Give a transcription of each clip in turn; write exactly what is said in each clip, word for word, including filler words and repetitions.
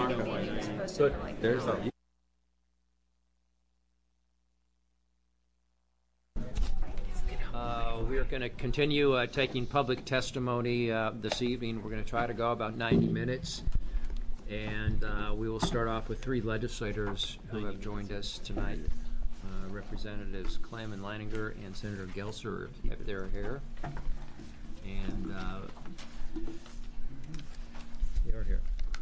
Good. There's a. Uh, we are going to continue uh, taking public testimony uh, this evening. We're going to try to go about ninety minutes. And uh, we will start off with three legislators who have joined us tonight. Uh, Representatives Clem and Leininger and Senator Gelser, if they're here. And uh, they are here.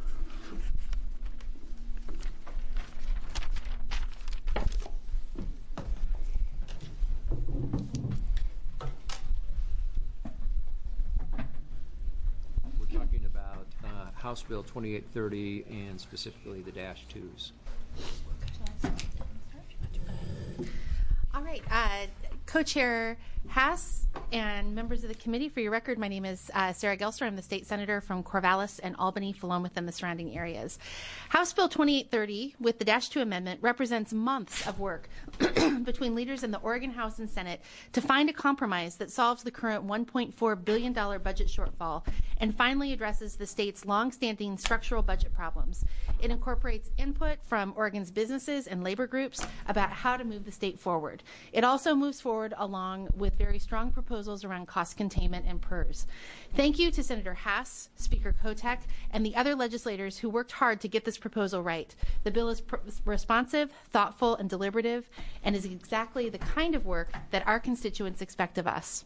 We're talking about uh, House Bill twenty-eight thirty and specifically the dash twos. All right, uh, Co-Chair Hass and members of the committee, for your record, my name is uh, Sarah Gelser. I'm the state senator from Corvallis and Albany, Philomath, and the surrounding areas. House Bill twenty-eight thirty, with the Dash two amendment, represents months of work between leaders in the Oregon House and Senate to find a compromise that solves the current one point four billion dollars budget shortfall and finally addresses the state's longstanding structural budget problems. It incorporates input from Oregon's businesses and labor groups about how to move the state forward. It also moves forward along with very strong proposals around cost containment and P E R S. Thank you to Senator Hass, Speaker Kotek, and the other legislators who worked hard to get this proposal right. The bill is pr- responsive, thoughtful, and deliberative, and is exactly the kind of work that our constituents expect of us.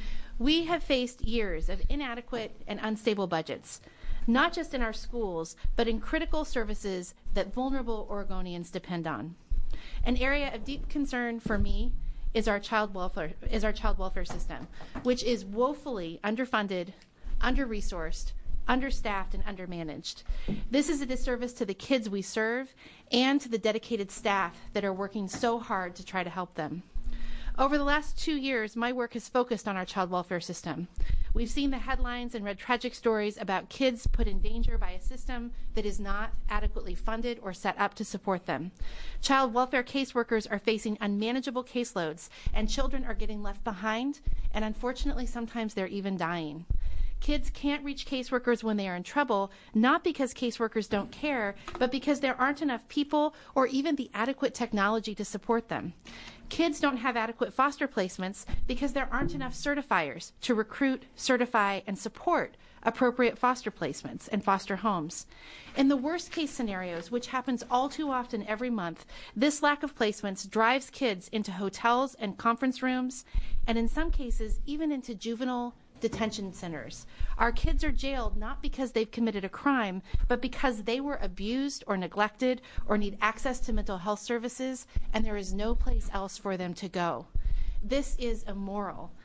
We have faced years of inadequate and unstable budgets, not just in our schools, but in critical services that vulnerable Oregonians depend on. An area of deep concern for me is our child welfare is our child welfare system, which is woefully underfunded, under-resourced, understaffed, and undermanaged. This is a disservice to the kids we serve and to the dedicated staff that are working so hard to try to help them. Over the last two years, my work has focused on our child welfare system. We've seen the headlines and read tragic stories about kids put in danger by a system that is not adequately funded or set up to support them. Child welfare caseworkers are facing unmanageable caseloads, and children are getting left behind, and unfortunately, sometimes they're even dying. Kids can't reach caseworkers when they are in trouble, not because caseworkers don't care, but because there aren't enough people or even the adequate technology to support them. Kids don't have adequate foster placements because there aren't enough certifiers to recruit, certify, and support appropriate foster placements and foster homes. In the worst case scenarios, which happens all too often every month, this lack of placements drives kids into hotels and conference rooms, and in some cases, even into juvenile detention centers. Our kids are jailed not because they've committed a crime, but because they were abused or neglected or need access to mental health services, and there is no place else for them to go. This is immoral,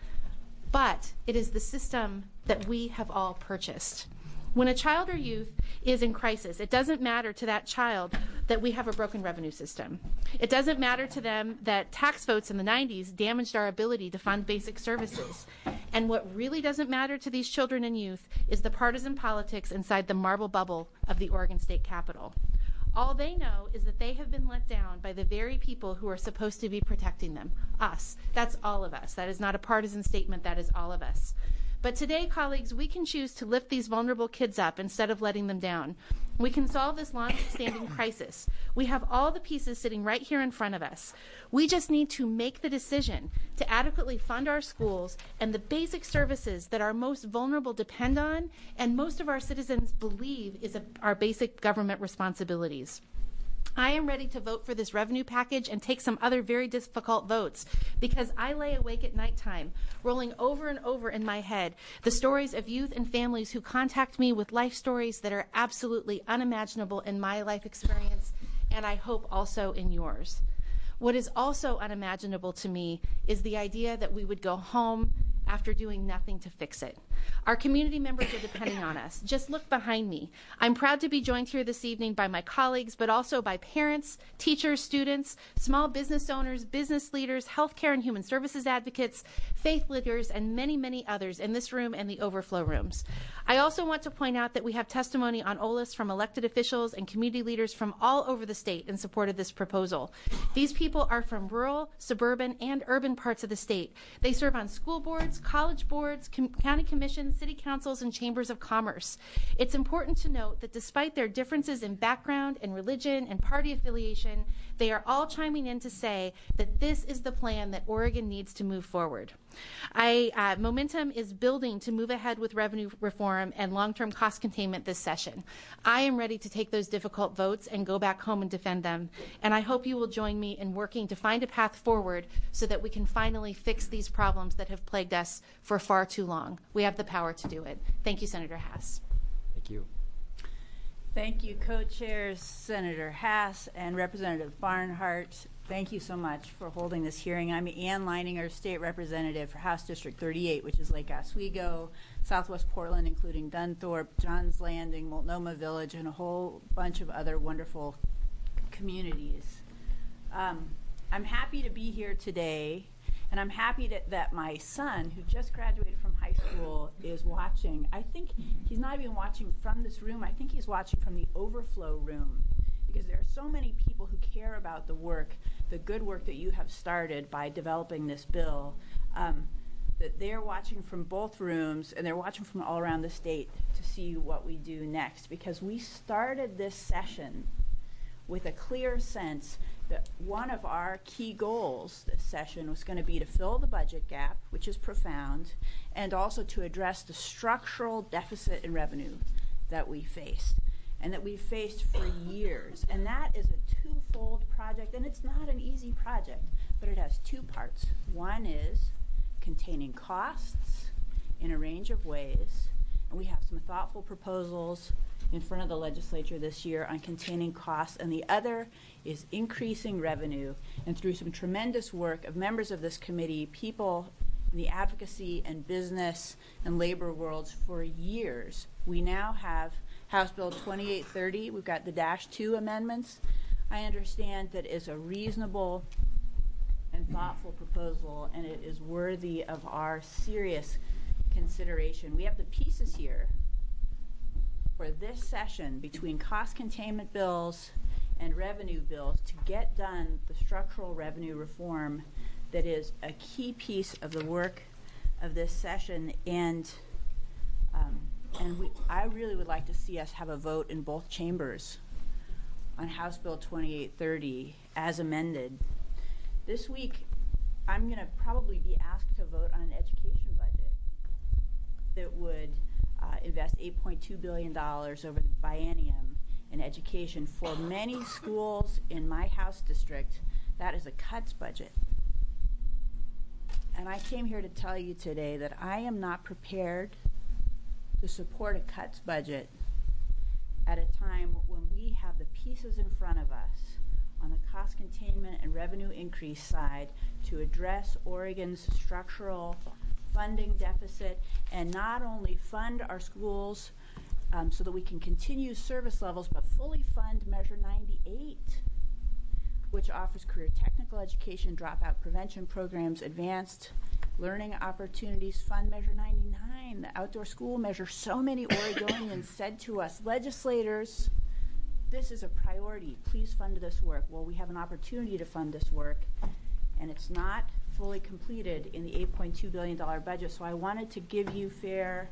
but it is the system that we have all purchased. When a child or youth is in crisis, it doesn't matter to that child that we have a broken revenue system. It doesn't matter to them that tax votes in the nineties damaged our ability to fund basic services. And what really doesn't matter to these children and youth is the partisan politics inside the marble bubble of the Oregon State Capitol. All they know is that they have been let down by the very people who are supposed to be protecting them, us. That's all of us. That is not a partisan statement. That is all of us. But today, colleagues, we can choose to lift these vulnerable kids up instead of letting them down. We can solve this long-standing crisis. We have all the pieces sitting right here in front of us. We just need to make the decision to adequately fund our schools and the basic services that our most vulnerable depend on and most of our citizens believe is a, our basic government responsibilities. I am ready to vote for this revenue package and take some other very difficult votes because I lay awake at nighttime, rolling over and over in my head the stories of youth and families who contact me with life stories that are absolutely unimaginable in my life experience, and I hope also in yours. What is also unimaginable to me is the idea that we would go home after doing nothing to fix it. Our community members are depending on us. Just look behind me. I'm proud to be joined here this evening by my colleagues, but also by parents, teachers, students, small business owners, business leaders, healthcare and human services advocates, faith leaders, and many, many others in this room and the overflow rooms. I also want to point out that we have testimony on O L A S from elected officials and community leaders from all over the state in support of this proposal. These people are from rural, suburban, and urban parts of the state. They serve on school boards, college boards, com- county commissions, commissions, city councils, and chambers of commerce. It's important to note that despite their differences in background and religion and party affiliation, they are all chiming in to say that this is the plan that Oregon needs to move forward. I, uh, momentum is building to move ahead with revenue reform and long-term cost containment this session. I am ready to take those difficult votes and go back home and defend them. And I hope you will join me in working to find a path forward so that we can finally fix these problems that have plagued us for far too long. We have the power to do it. Thank you, Senator Hass. Thank you. Thank you, co-chairs Senator Hass and Representative Barnhart. Thank you so much for holding this hearing. I'm Ann Leininger, State Representative for House District thirty-eight, which is Lake Oswego, Southwest Portland, including Dunthorpe, Johns Landing, Multnomah Village, and a whole bunch of other wonderful communities. Um, I'm happy to be here today, and I'm happy that, that my son, who just graduated from high school, is watching. I think he's not even watching from this room. I think he's watching from the overflow room, because there are so many people who care about the work, the good work that you have started by developing this bill, um, that they're watching from both rooms, and they're watching from all around the state to see what we do next, because we started this session with a clear sense that one of our key goals this session was going to be to fill the budget gap, which is profound, and also to address the structural deficit in revenue that we faced, and that we've faced for years. And that is a twofold project, and it's not an easy project, but it has two parts. One is containing costs in a range of ways, and we have some thoughtful proposals in front of the legislature this year on containing costs, and the other is increasing revenue. And through some tremendous work of members of this committee, people in the advocacy and business and labor worlds for years, we now have House Bill twenty-eight thirty. We've got the dash two amendments. I understand that is a reasonable and thoughtful proposal, and it is worthy of our serious consideration. We have the pieces here for this session between cost containment bills and revenue bills to get done the structural revenue reform that is a key piece of the work of this session. And um, and we, I really would like to see us have a vote in both chambers on House Bill twenty-eight thirty as amended. This week, I'm going to probably be asked to vote on an education budget that would uh, invest eight point two billion dollars over the biennium in education. For many schools in my House district, that is a cuts budget. And I came here to tell you today that I am not prepared to support a cuts budget at a time when we have the pieces in front of us on the cost containment and revenue increase side to address Oregon's structural funding deficit and not only fund our schools um, so that we can continue service levels, but fully fund Measure ninety-eight, which offers career technical education, dropout prevention programs, advanced learning opportunities, fund Measure ninety-nine, the outdoor school measure. So many Oregonians said to us, legislators, this is a priority. Please fund this work. Well, we have an opportunity to fund this work, and it's not fully completed in the eight point two billion dollars budget. So I wanted to give you fair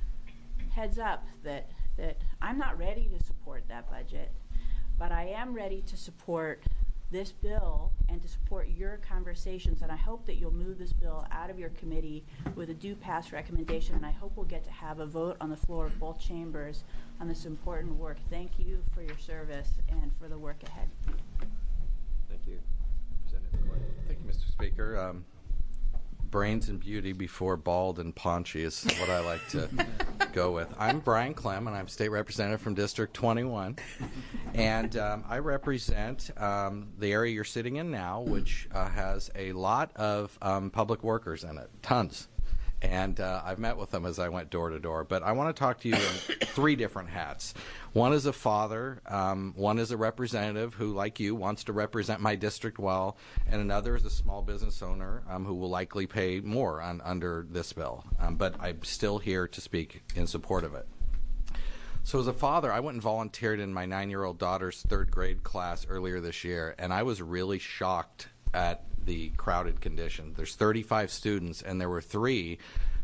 heads up that, that I'm not ready to support that budget, but I am ready to support this bill and to support your conversations, and I hope that you'll move this bill out of your committee with a do pass recommendation, and I hope we'll get to have a vote on the floor of both chambers on this important work. Thank you for your service and for the work ahead. Thank you. Representative Gordon. Thank you, Mister Speaker. Um, brains and beauty before bald and paunchy is what I like to go with. I'm Brian Clem, and I'm State Representative from District twenty-one. And um, I represent um, the area you're sitting in now, which uh, has a lot of um, public workers in it, tons. And uh, I've met with them as I went door to door. But I want to talk to you in three different hats. One is a father, um, one is a representative who, like you, wants to represent my district well, and another is a small business owner um, who will likely pay more on, under this bill. Um, but I'm still here to speak in support of it. So as a father, I went and volunteered in my nine-year-old daughter's third grade class earlier this year, and I was really shocked at the crowded condition. There's thirty-five students, and there were three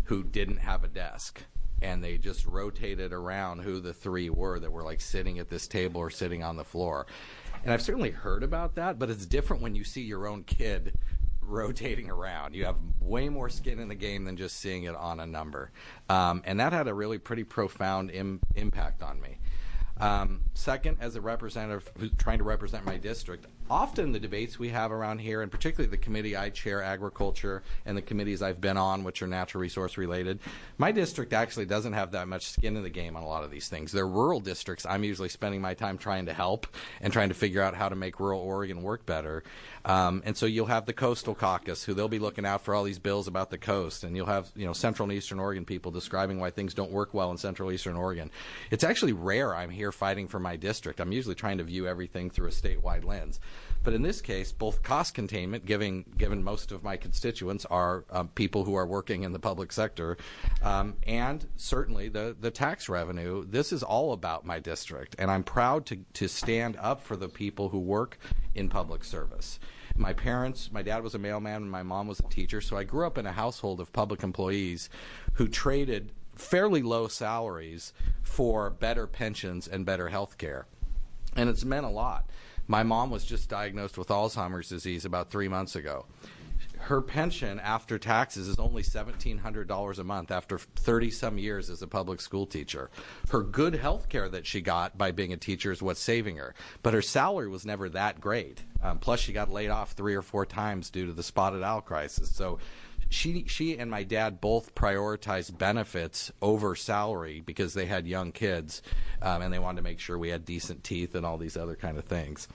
who didn't have a desk. And they just rotated around who the three were that were like sitting at this table or sitting on the floor. And I've certainly heard about that, but it's different when you see your own kid rotating around. You have way more skin in the game than just seeing it on a number. Um, and that had a really pretty profound im- impact on me. Um, second, as a representative who's trying to represent my district, often the debates we have around here, and particularly the committee I chair, agriculture, and the committees I've been on, which are natural resource related, my district actually doesn't have that much skin in the game on a lot of these things. They're rural districts. I'm usually spending my time trying to help and trying to figure out how to make rural Oregon work better. Um, and so you'll have the Coastal Caucus, who they'll be looking out for all these bills about the coast, and you'll have, you know, Central and Eastern Oregon people describing why things don't work well in Central Eastern Oregon. It's actually rare I'm here fighting for my district. I'm usually trying to view everything through a statewide lens. But in this case, both cost containment, given, given most of my constituents are um, people who are working in the public sector, um, and certainly the, the tax revenue, this is all about my district. And I'm proud to, to stand up for the people who work in public service. My parents, my dad was a mailman and my mom was a teacher, so I grew up in a household of public employees who traded fairly low salaries for better pensions and better health care. And it's meant a lot. My mom was just diagnosed with Alzheimer's disease about three months ago. Her pension after taxes is only seventeen hundred dollars a month after thirty-some years as a public school teacher. Her good health care that she got by being a teacher is what's saving her. But her salary was never that great. Um, plus, she got laid off three or four times due to the spotted owl crisis. So She she and my dad both prioritized benefits over salary because they had young kids, um, and they wanted to make sure we had decent teeth and all these other kind of things.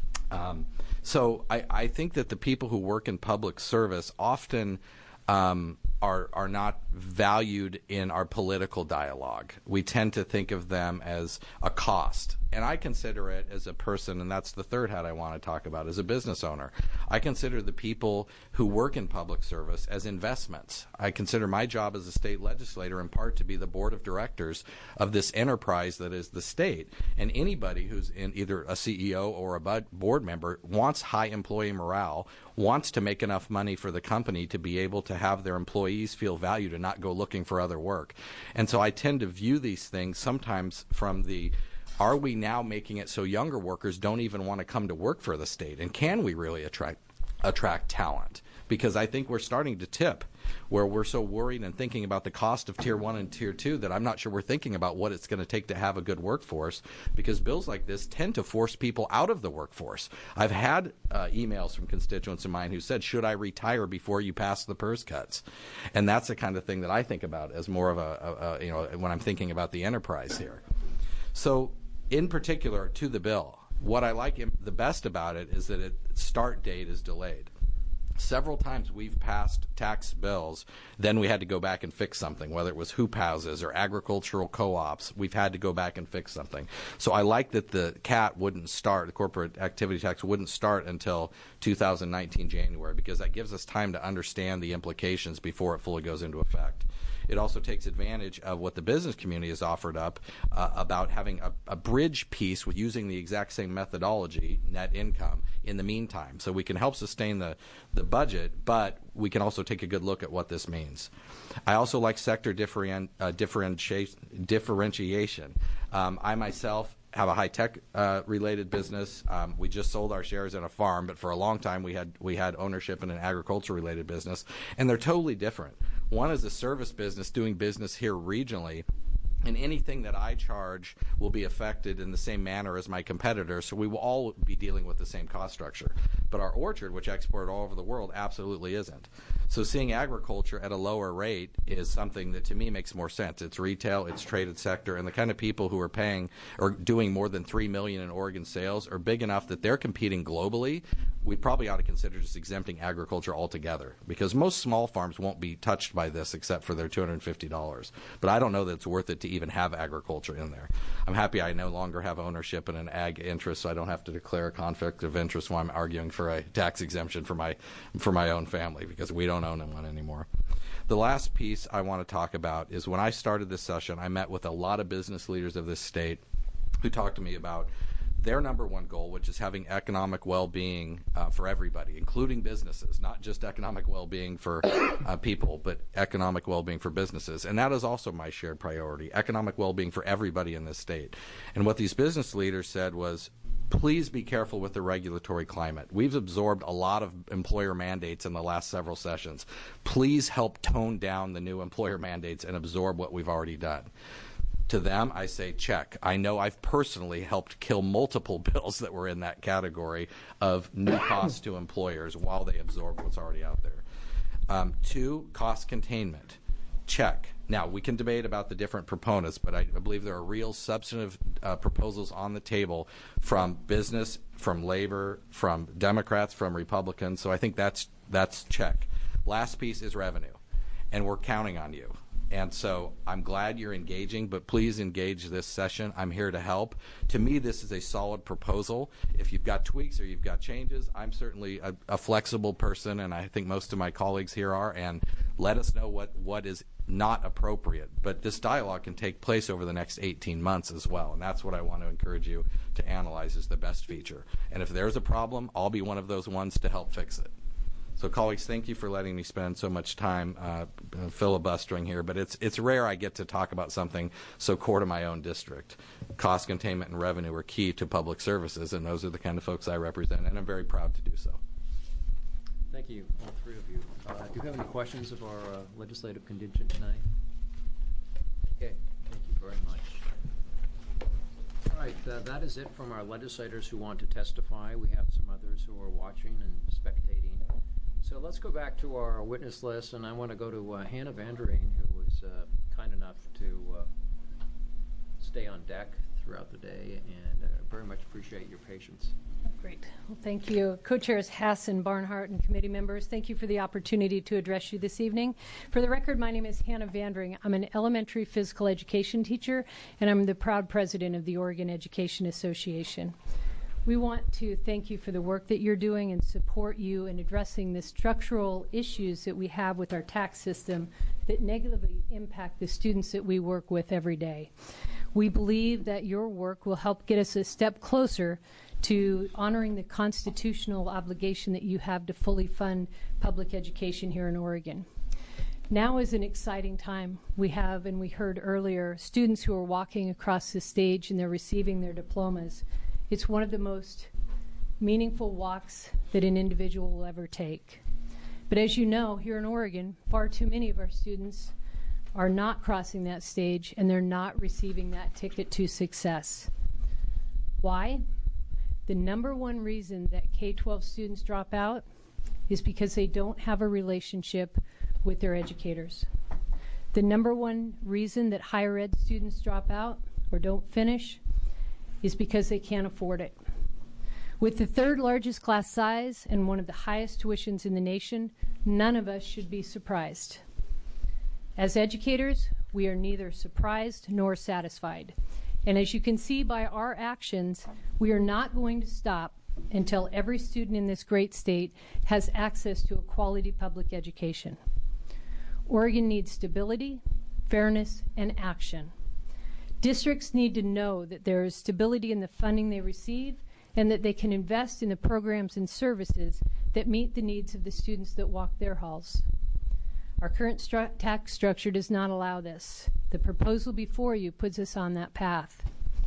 Um, so I, I think that the people who work in public service often um, are are not valued in our political dialogue. We tend to think of them as a cost. And I consider it as a person, and that's the third hat I want to talk about, as a business owner. I consider the people who work in public service as investments. I consider my job as a state legislator in part to be the board of directors of this enterprise that is the state. And anybody who's in either a C E O or a board member wants high employee morale, wants to make enough money for the company to be able to have their employees feel valued and not go looking for other work. And so I tend to view these things sometimes from the, are we now making it so younger workers don't even want to come to work for the state? And can we really attract attract talent? Because I think we're starting to tip where we're so worried and thinking about the cost of tier one and tier two that I'm not sure we're thinking about what it's going to take to have a good workforce, because bills like this tend to force people out of the workforce. I've had uh, emails from constituents of mine who said, should I retire before you pass the PERS cuts? And that's the kind of thing that I think about as more of a, a, a you know, when I'm thinking about the enterprise here. So in particular to the bill, what I like the best about it is that its start date is delayed. Several times we've passed tax bills, then we had to go back and fix something, whether it was hoop houses or agricultural co-ops. We've had to go back and fix something. So I like that the C A T wouldn't start, the corporate activity tax wouldn't start until two thousand nineteen January, because that gives us time to understand the implications before it fully goes into effect. It also takes advantage of what the business community has offered up uh, about having a, a bridge piece with using the exact same methodology, net income, in the meantime. So we can help sustain the, the budget, but we can also take a good look at what this means. I also like sector different, uh, differentiation. differentiation. Um, I myself have a high-tech uh, related business. Um, we just sold our shares in a farm, but for a long time we had we had ownership in an agriculture-related business, and they're totally different. One is a service business doing business here regionally, and anything that I charge will be affected in the same manner as my competitors, so we will all be dealing with the same cost structure. But our orchard, which exported all over the world, absolutely isn't. So seeing agriculture at a lower rate is something that to me makes more sense. It's retail, it's traded sector, and the kind of people who are paying or doing more than three million dollars in Oregon sales are big enough that they're competing globally. We probably ought to consider just exempting agriculture altogether, because most small farms won't be touched by this except for their two hundred fifty dollars. But I don't know that it's worth it to even have agriculture in there. I'm happy I no longer have ownership in an ag interest, so I don't have to declare a conflict of interest while I'm arguing for a tax exemption for my for my own family, because we don't own one anymore. The last piece I want to talk about is when I started this session, I met with a lot of business leaders of this state who talked to me about their number one goal, which is having economic well-being uh, for everybody, including businesses, not just economic well-being for uh, people, but economic well-being for businesses. And that is also my shared priority, economic well-being for everybody in this state. And what these business leaders said was, please be careful with the regulatory climate. We've absorbed a lot of employer mandates in the last several sessions. Please help tone down the new employer mandates and absorb what we've already done. To them, I say, check. I know I've personally helped kill multiple bills that were in that category of new costs to employers while they absorb what's already out there. Um, two, cost containment. Check. Now, we can debate about the different proponents, but I, I believe there are real substantive uh, proposals on the table from business, from labor, from Democrats, from Republicans. So I think that's that's check. Last piece is revenue, and we're counting on you. And so I'm glad you're engaging, but please engage this session. I'm here to help. To me, this is a solid proposal. If you've got tweaks or you've got changes, I'm certainly a, a flexible person, and I think most of my colleagues here are, and let us know what, what is not appropriate. But this dialogue can take place over the next eighteen months as well, and that's what I want to encourage you to analyze as the best feature. And if there's a problem, I'll be one of those ones to help fix it. So, colleagues, thank you for letting me spend so much time uh, filibustering here. But it's it's rare I get to talk about something so core to my own district. Cost containment and revenue are key to public services, and those are the kind of folks I represent, and I'm very proud to do so. Thank you, all three of you. Uh, do you have any questions of our uh, legislative contingent tonight? Okay, thank you very much. All right, uh, that is it from our legislators who want to testify. We have some others who are watching and spectating. So let's go back to our witness list, and I want to go to uh, Hannah Vandering, who was uh, kind enough to uh, stay on deck throughout the day, and uh, very much appreciate your patience. Great. Well, thank you. Co-chairs Hess and Barnhart and committee members, thank you for the opportunity to address you this evening. For the record, my name is Hannah Vandering. I'm an elementary physical education teacher, and I'm the proud president of the Oregon Education Association. We want to thank you for the work that you're doing and support you in addressing the structural issues that we have with our tax system that negatively impact the students that we work with every day. We believe that your work will help get us a step closer to honoring the constitutional obligation that you have to fully fund public education here in Oregon. Now is an exciting time. We have, and we heard earlier, students who are walking across the stage and they're receiving their diplomas. It's one of the most meaningful walks that an individual will ever take. But as you know, here in Oregon, far too many of our students are not crossing that stage and they're not receiving that ticket to success. Why? The number one reason that K twelve students drop out is because they don't have a relationship with their educators. The number one reason that higher ed students drop out or don't finish is because they can't afford it. With the third largest class size and one of the highest tuitions in the nation, none of us should be surprised. As educators, we are neither surprised nor satisfied. And as you can see by our actions, we are not going to stop until every student in this great state has access to a quality public education. Oregon needs stability, fairness, and action. Districts need to know that there is stability in the funding they receive and that they can invest in the programs and services that meet the needs of the students that walk their halls. Our current stru- tax structure does not allow this. The proposal before you puts us on that path.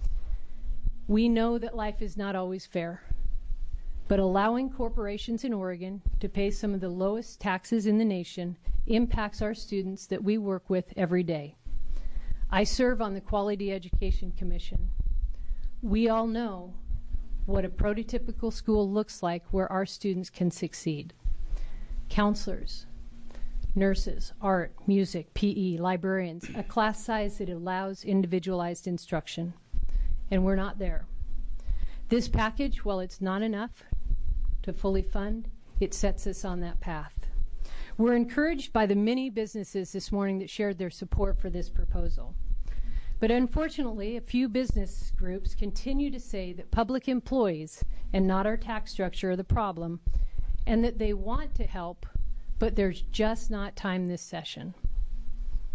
We know that life is not always fair, but allowing corporations in Oregon to pay some of the lowest taxes in the nation impacts our students that we work with every day. I serve on the Quality Education Commission. We all know what a prototypical school looks like where our students can succeed. Counselors, nurses, art, music, P E, librarians, a class size that allows individualized instruction. And we're not there. This package, while it's not enough to fully fund, it sets us on that path. We're encouraged by the many businesses this morning that shared their support for this proposal. But unfortunately, a few business groups continue to say that public employees and not our tax structure are the problem, and that they want to help, but there's just not time this session.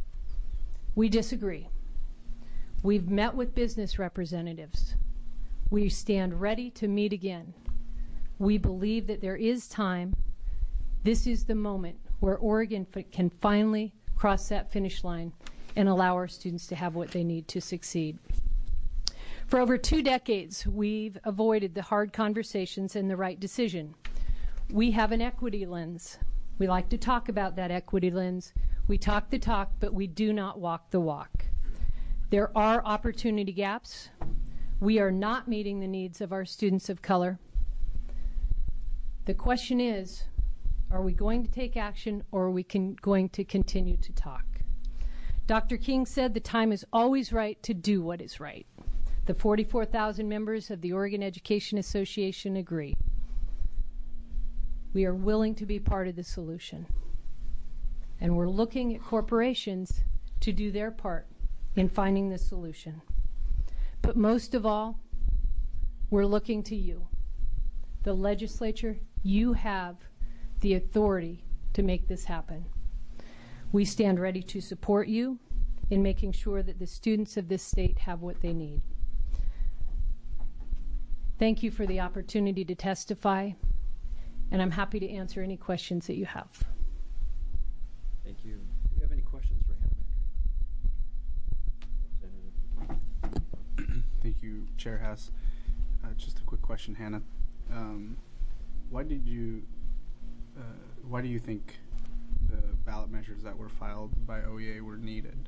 We disagree. We've met with business representatives. We stand ready to meet again. We believe that there is time. This is the moment where Oregon f- can finally cross that finish line and allow our students to have what they need to succeed. For over two decades, we've avoided the hard conversations and the right decision. We have an equity lens. We like to talk about that equity lens. We talk the talk, but we do not walk the walk. There are opportunity gaps. We are not meeting the needs of our students of color. The question is, are we going to take action, or are we con- going to continue to talk? Doctor King said the time is always right to do what is right. The forty-four thousand members of the Oregon Education Association agree. We are willing to be part of the solution. And we're looking at corporations to do their part in finding the solution. But most of all, we're looking to you. The legislature, you have the authority to make this happen. We stand ready to support you in making sure that the students of this state have what they need. Thank you for the opportunity to testify, and I'm happy to answer any questions that you have. Thank you. Do you have any questions for Hannah? Thank you, Chair Hess. Uh, just a quick question, Hannah. Um, why did you, uh, why do you think the ballot measures that were filed by O E A were needed?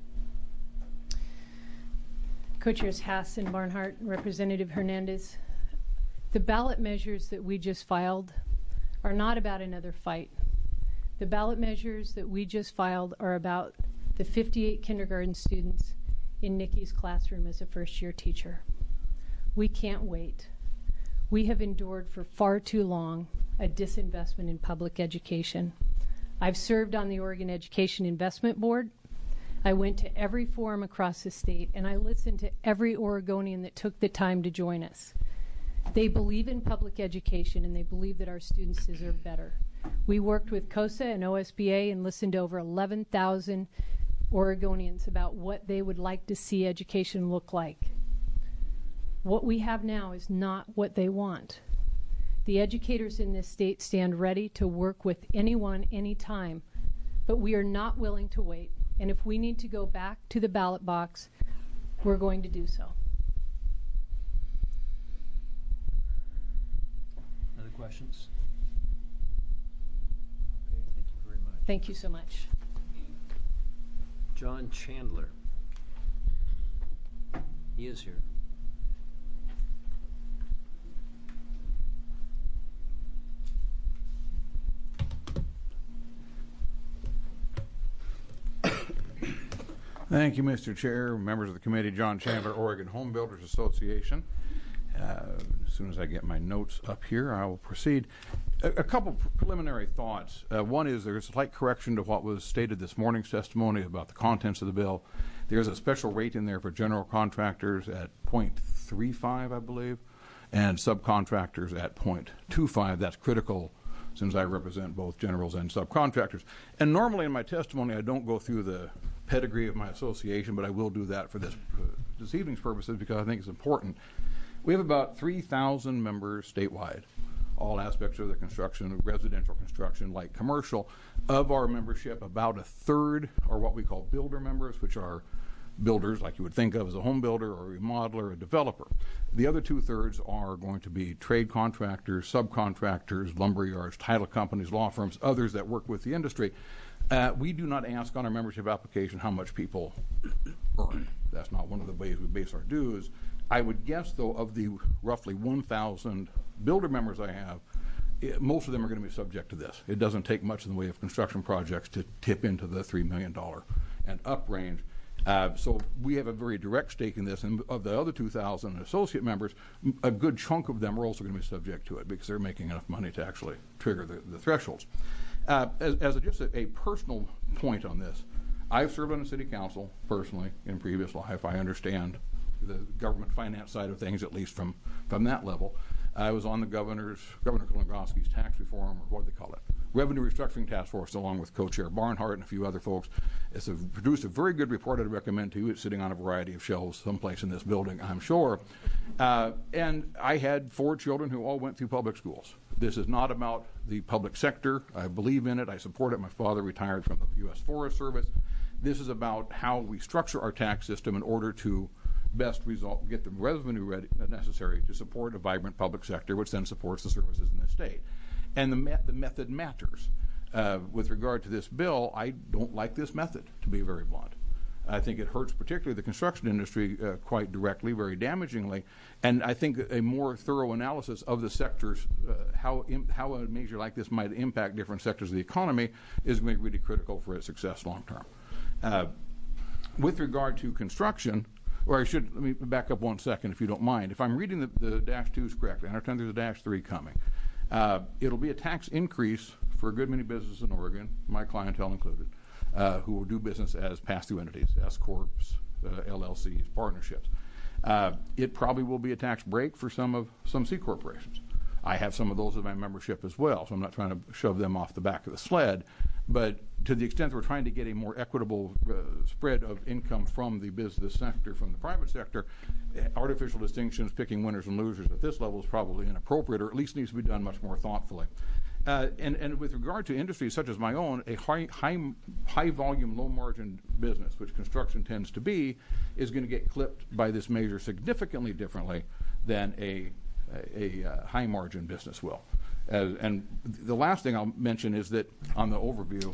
Co-Chairs Hass and Barnhart, Representative Hernandez, the ballot measures that we just filed are not about another fight. The ballot measures that we just filed are about the fifty-eight kindergarten students in Nikki's classroom as a first-year teacher. We can't wait. We have endured for far too long a disinvestment in public education. I've served on the Oregon Education Investment Board. I went to every forum across the state, and I listened to every Oregonian that took the time to join us. They believe in public education, and they believe that our students deserve better. We worked with COSA and O S B A and listened to over eleven thousand Oregonians about what they would like to see education look like. What we have now is not what they want. The educators in this state stand ready to work with anyone, anytime, but we are not willing to wait. And if we need to go back to the ballot box, we're going to do so. Other questions? Okay, thank you very much. Thank you so much. John Chandler. He is here. Thank you, Mister Chair, members of the committee. John Chandler, Oregon Home Builders Association. Uh, as soon as I get my notes up here, I will proceed. A, a couple preliminary thoughts. Uh, one is there's a slight correction to what was stated this morning's testimony about the contents of the bill. There's a special rate in there for general contractors at point three five, I believe, and subcontractors at point two five. That's critical since I represent both generals and subcontractors. And normally in my testimony, I don't go through the pedigree of my association, but I will do that for this uh, this evening's purposes because I think it's important. We have about three thousand members statewide, all aspects of the construction, residential construction, light commercial. Of our membership, about a third are what we call builder members, which are builders like you would think of as a home builder or a remodeler, a developer. The other two-thirds are going to be trade contractors, subcontractors, lumber yards, title companies, law firms, others that work with the industry. Uh, we do not ask on our membership application how much people earn. That's not one of the ways we base our dues. I would guess, though, of the roughly one thousand builder members I have, it, most of them are going to be subject to this. It doesn't take much in the way of construction projects to tip into the three million dollars and up range. Uh, so we have a very direct stake in this, and of the other two thousand associate members, a good chunk of them are also going to be subject to it because they're making enough money to actually trigger the, the thresholds. Uh, as as a, just a, a personal point on this, I've served on the city council personally in previous life. I understand the government finance side of things, at least from, from that level. I was on the governor's, Governor Kulongoski's tax reform, or what do they call it, Revenue Restructuring Task Force, along with co-chair Barnhart and a few other folks, has produced a very good report I'd recommend to you. It's sitting on a variety of shelves someplace in this building, I'm sure. Uh, and I had four children who all went through public schools. This is not about the public sector. I believe in it. I support it. My father retired from the U S Forest Service. This is about how we structure our tax system in order to best result, get the revenue ready, necessary to support a vibrant public sector, which then supports the services in the state. And the, me- the method matters. Uh, with regard to this bill, I don't like this method, to be very blunt. I think it hurts particularly the construction industry uh, quite directly, very damagingly. And I think a more thorough analysis of the sectors, uh, how im- how a measure like this might impact different sectors of the economy is going to be really critical for its success long term. Uh, with regard to construction, or I should, let me back up one second if you don't mind. If I'm reading the, the dash twos correctly, I understand there's a dash three coming. Uh, it'll be a tax increase for a good many businesses in Oregon, my clientele included, uh, who will do business as pass-through entities, S-corps, uh, L L Cs, partnerships. Uh, it probably will be a tax break for some of some C corporations. I have some of those in my membership as well, so I'm not trying to shove them off the back of the sled. But to the extent that we're trying to get a more equitable uh, spread of income from the business sector, from the private sector, artificial distinctions, picking winners and losers at this level is probably inappropriate, or at least needs to be done much more thoughtfully. Uh, and, and with regard to industries such as my own, a high, high, high volume, low margin business, which construction tends to be, is going to get clipped by this measure significantly differently than a, a, a uh, high margin business will. Uh, and the last thing I'll mention is that on the overview,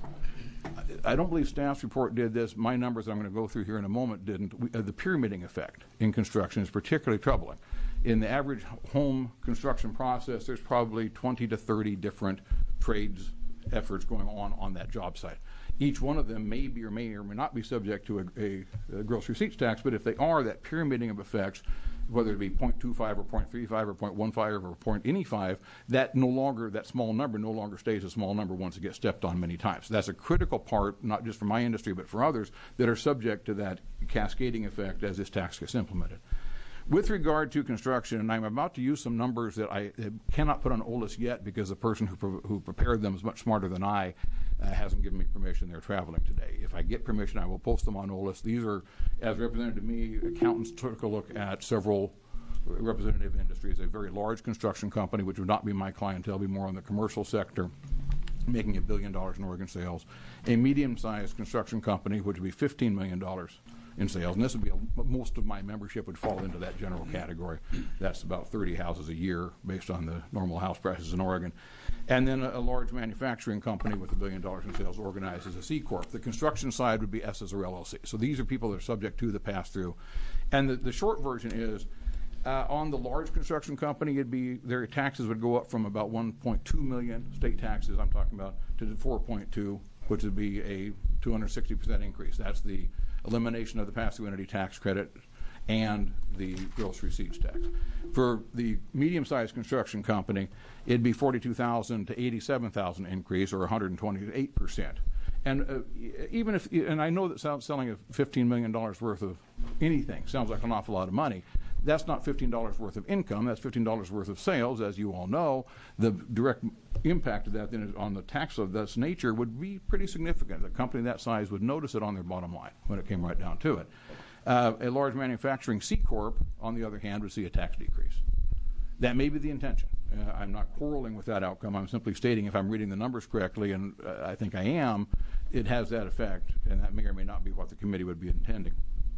I don't believe staff's report did this. My numbers I'm going to go through here in a moment didn't. We, uh, the pyramiding effect in construction is particularly troubling. In the average home construction process, there's probably twenty to thirty different trades efforts going on on that job site. Each one of them may be or may or may not be subject to a, a, a gross receipts tax, but if they are, that pyramiding of effects, whether it be zero point two five or zero point three five or zero point one five or zero point any five, that no longer, that small number no longer stays a small number once it gets stepped on many times. That's a critical part, not just for my industry, but for others that are subject to that cascading effect as this tax gets implemented. With regard to construction, and I'm about to use some numbers that I cannot put on O L I S yet because the person who, pre- who prepared them is much smarter than I, uh, hasn't given me permission. They're traveling today. If I get permission, I will post them on O L I S. These are, as represented to me, accountants took a look at several representative industries. A very large construction company, which would not be my clientele, be more on the commercial sector, making a billion dollars in Oregon sales. A medium-sized construction company, which would be fifteen million dollars in sales, and this would be a, most of my membership would fall into that general category. That's about thirty houses a year based on the normal house prices in Oregon. And then a, a large manufacturing company with a billion dollars in sales organized as a C corp. The construction side would be S's or L L C. So these are people that are subject to the pass-through. And the, the short version is, uh, on the large construction company, it'd be their taxes would go up from about one point two million state taxes I'm talking about to four point two, which would be a two hundred sixty percent increase. That's the elimination of the pass-through entity tax credit and the gross receipts tax. For the medium-sized construction company, it'd be forty-two thousand to eighty-seven thousand increase, or one hundred twenty-eight percent. And uh, even if, and I know that selling a fifteen million dollars worth of anything sounds like an awful lot of money. That's not fifteen dollars worth of income. That's fifteen dollars worth of sales. As you all know, the direct impact of that then on the tax of this nature would be pretty significant. A company that size would notice it on their bottom line when it came right down to it. Uh, a large manufacturing C corp, on the other hand, would see a tax decrease. That may be the intention. Uh, I'm not quarreling with that outcome. I'm simply stating, if I'm reading the numbers correctly, and uh, I think I am, it has that effect, and that may or may not be what the committee would be intending.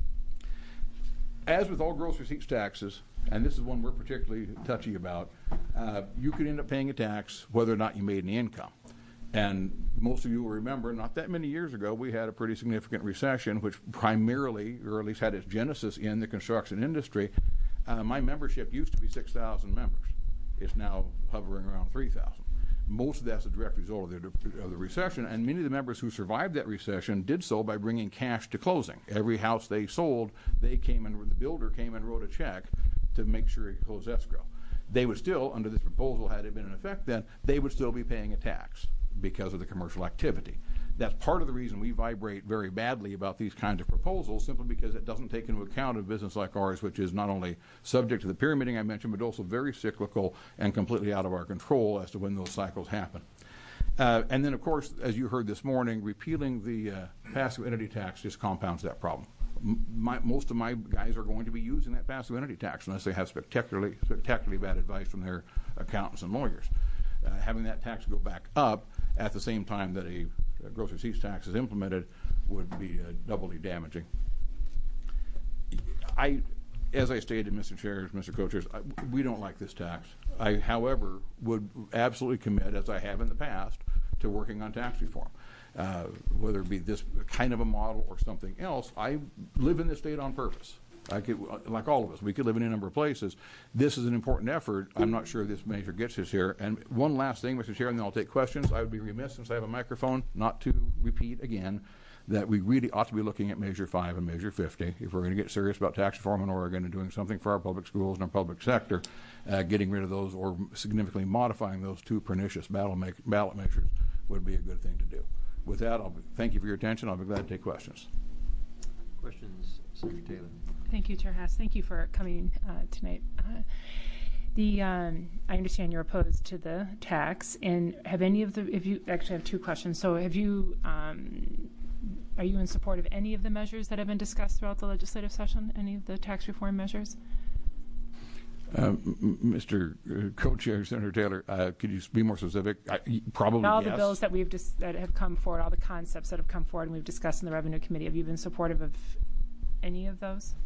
As with all gross receipts taxes, and this is one we're particularly touchy about, uh, you could end up paying a tax whether or not you made any income. And most of you will remember, not that many years ago, we had a pretty significant recession, which primarily, or at least had its genesis in the construction industry. Uh, my membership used to be six thousand members. It's now hovering around three thousand. Most of that's a direct result of the, of the recession, and many of the members who survived that recession did so by bringing cash to closing. Every house they sold, they came and the builder came and wrote a check to make sure it closed escrow. They would still, under this proposal, had it been in effect then, they would still be paying a tax because of the commercial activity. That's part of the reason we vibrate very badly about these kinds of proposals, simply because it doesn't take into account a business like ours, which is not only subject to the pyramiding I mentioned, but also very cyclical and completely out of our control as to when those cycles happen. Uh, and then, of course, as you heard this morning, repealing the uh, passive entity tax just compounds that problem. M- My, most of my guys are going to be using that passive entity tax unless they have spectacularly, spectacularly bad advice from their accountants and lawyers. Uh, having that tax go back up at the same time that a, a gross receipts tax is implemented would be uh, doubly damaging. I, as I stated, Mister Chair, Mister Co-Chairs, I, we don't like this tax. I, however, would absolutely commit, as I have in the past, to working on tax reform. Uh, whether it be this kind of a model or something else, I live in this state on purpose. I could, like all of us, we could live in a number of places. This is an important effort. I'm not sure this measure gets us here. And one last thing, Mister Chair, and then I'll take questions. I would be remiss, since I have a microphone, not to repeat again that we really ought to be looking at Measure five and Measure fifty if we're going to get serious about tax reform in Oregon and doing something for our public schools and our public sector. Uh, getting rid of those or significantly modifying those two pernicious ballot, make, ballot measures would be a good thing to do. With that, I'll be, thank you for your attention. I'll be glad to take questions. Questions, Senator Taylor? Thank you, Chair Hess. Thank you for coming uh, tonight. Uh, the um, I understand you're opposed to the tax, and have any of the? If you actually have two questions. So, have you? Um, are you in support of any of the measures that have been discussed throughout the legislative session? Any of the tax reform measures? Um, Mister Co-Chair, Senator Taylor, uh, could you be more specific? I, probably all yes. the bills that we've dis- that have come forward, all the concepts that have come forward, and we've discussed in the Revenue Committee. Have you been supportive of any of those?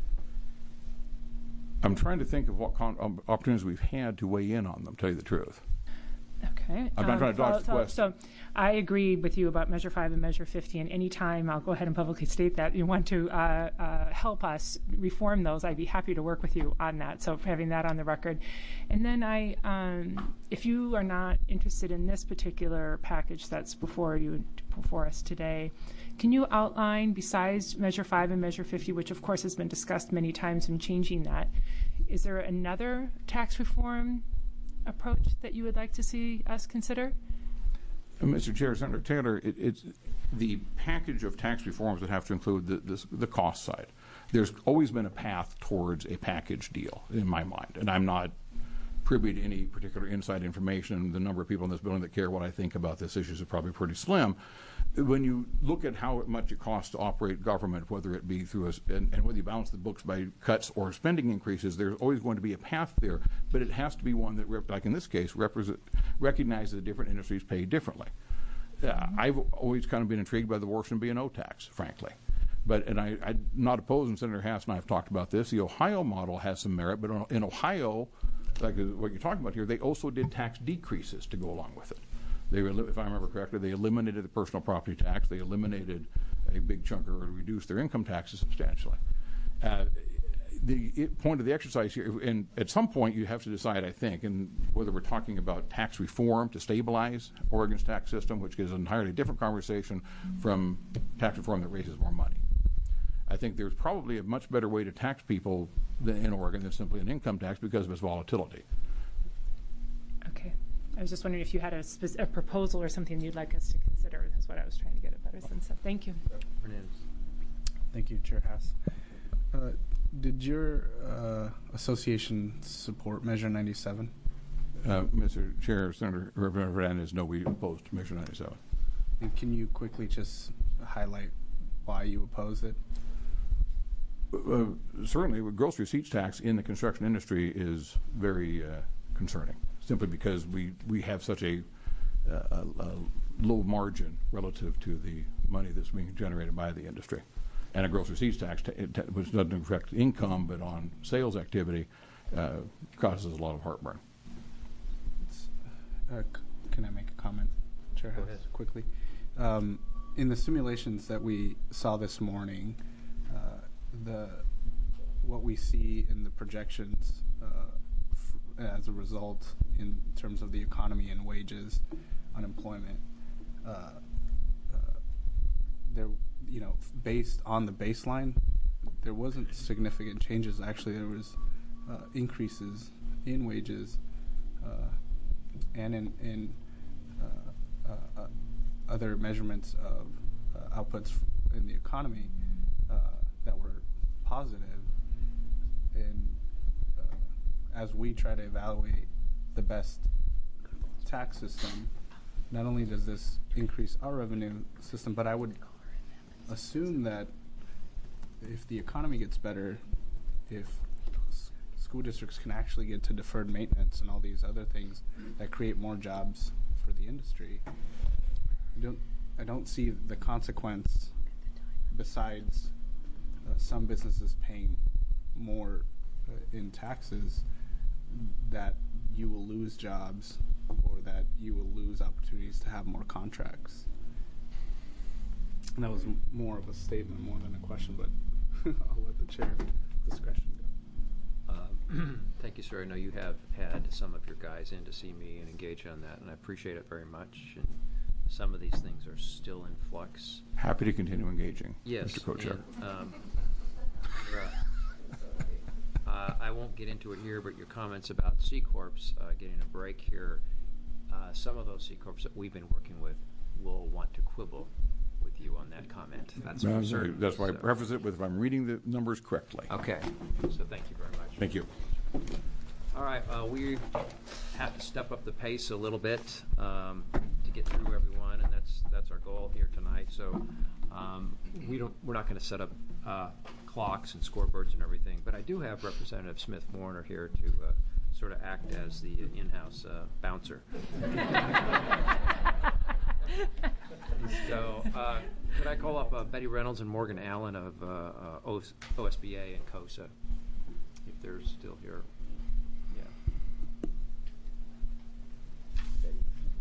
I'm trying to think of what con- um, opportunities we've had to weigh in on them, to tell you the truth. Okay. I'm not um, trying to dodge so, the question. So I agree with you about Measure five and Measure fifty, and any time, I'll go ahead and publicly state that, you want to uh, uh, help us reform those, I'd be happy to work with you on that, so having that on the record. And then I, um, if you are not interested in this particular package that's before you, before us today, can you outline, besides Measure five and Measure fifty, which of course has been discussed many times in changing that, is there another tax reform approach that you would like to see us consider? Uh, Mister Chair, Senator Taylor, it, it's the package of tax reforms that have to include the, this, the cost side. There's always been a path towards a package deal in my mind, and I'm not privy to any particular inside information. The number of people in this building that care what I think about this issue is probably pretty slim. When you look at how much it costs to operate government, whether it be through a, and, and whether you balance the books by cuts or spending increases, there's always going to be a path there, but it has to be one that, rep, like in this case, represent, recognizes that different industries pay differently. Uh, I've always kind of been intrigued by the Washington B and O tax, frankly. But, and I, I'm not opposed, and Senator Hass and I have talked about this, the Ohio model has some merit, but in Ohio, like what you're talking about here, they also did tax decreases to go along with it. They, if I remember correctly, they eliminated the personal property tax. They eliminated a big chunk or reduced their income taxes substantially. Uh, the it, point of the exercise here, and at some point you have to decide, I think, and whether we're talking about tax reform to stabilize Oregon's tax system, which is an entirely different conversation from tax reform that raises more money. I think there's probably a much better way to tax people than in Oregon than simply an income tax because of its volatility. Okay. I was just wondering if you had a, spec- a proposal or something you'd like us to consider. That's what I was trying to get a better sense of. Thank you. Fernandez. Thank you, Chair Hass. Uh, did your uh, association support Measure ninety-seven? Uh, Mister Chair, Senator Representative Fernandez, no, we opposed Measure ninety-seven. And can you quickly just highlight why you oppose it? Uh, certainly, the gross receipts tax in the construction industry is very uh, concerning, simply because we, we have such a, uh, a, a low margin relative to the money that's being generated by the industry. And a gross receipts tax, t- t- which doesn't affect income but on sales activity, uh, causes a lot of heartburn. It's, uh, c- can I make a comment, Chair Go Hass, ahead. quickly? Um, in the simulations that we saw this morning, uh, the what we see in the projections uh, f- as a result in terms of the economy and wages, unemployment, uh, uh, there, you know, f- based on the baseline, there wasn't significant changes. Actually, there was uh, increases in wages uh, and in, in uh, uh, uh, other measurements of uh, outputs f- in the economy uh, that were positive. And uh, as we try to evaluate the best tax system not only does this increase our revenue system, but I would assume that if the economy gets better, if s- school districts can actually get to deferred maintenance and all these other things that create more jobs for the industry, I don't, I don't see the consequence besides uh, some businesses paying more uh, in taxes that you will lose jobs or that you will lose opportunities to have more contracts. And that was m- more of a statement more than a question, but I'll let the chair discretion go. Um, Thank you, sir. I know you have had some of your guys in to see me and engage on that, and I appreciate it very much. And some of these things are still in flux. Happy to continue engaging, Yes. Mister Co-Chair. and, um, your, uh, uh, I won't get into it here, but your comments about C Corps uh, getting a break here, uh, some of those C Corps that we've been working with will want to quibble with you on that comment. That's for That's certain. that's why I So- preface it with if I'm reading the numbers correctly. Okay, so thank you very much. Thank you. All right, uh, we have to step up the pace a little bit um, to get through everyone, and that's that's our goal here tonight. So um, we don't we're not going to set up uh, clocks and scoreboards and everything, but I do have Representative Smith Warner here to uh, sort of act as the in-house uh, bouncer. So uh, could I call up uh, Betty Reynolds and Morgan Allen of uh, uh, O S B A and COSA, if they're still here? Yeah. Betty.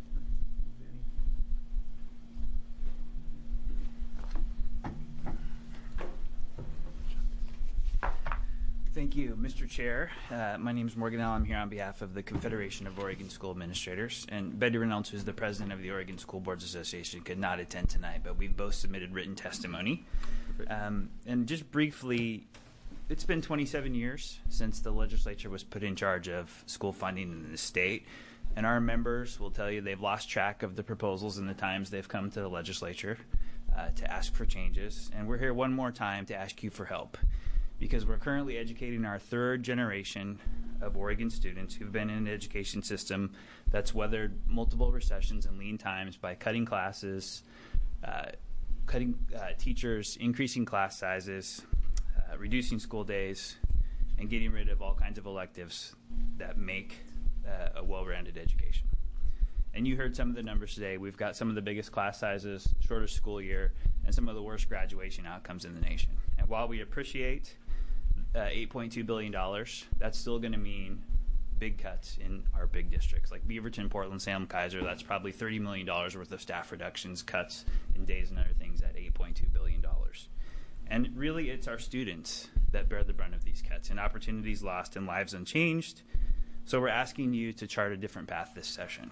Thank you, Mister Chair. Uh, my name is Morgan Allen. I'm here on behalf of the Confederation of Oregon School Administrators. And Betty Reynolds, who's the president of the Oregon School Boards Association, could not attend tonight, but we've both submitted written testimony. Um, and just briefly, it's been twenty-seven years since the legislature was put in charge of school funding in the state. And our members will tell you they've lost track of the proposals and the times they've come to the legislature uh, to ask for changes. And we're here one more time to ask you for help, because we're currently educating our third generation of Oregon students who've been in an education system that's weathered multiple recessions and lean times by cutting classes, uh, cutting uh, teachers, increasing class sizes, uh, reducing school days, and getting rid of all kinds of electives that make uh, a well-rounded education. And you heard some of the numbers today. We've got some of the biggest class sizes, shortest school year, and some of the worst graduation outcomes in the nation. And while we appreciate Uh, eight point two billion dollars, that's still going to mean big cuts in our big districts like Beaverton, Portland, Salem, Kaiser. That's probably thirty million dollars worth of staff reductions, cuts in days and other things at eight point two billion dollars. And really, it's our students that bear the brunt of these cuts and opportunities lost and lives unchanged. So we're asking you to chart a different path this session.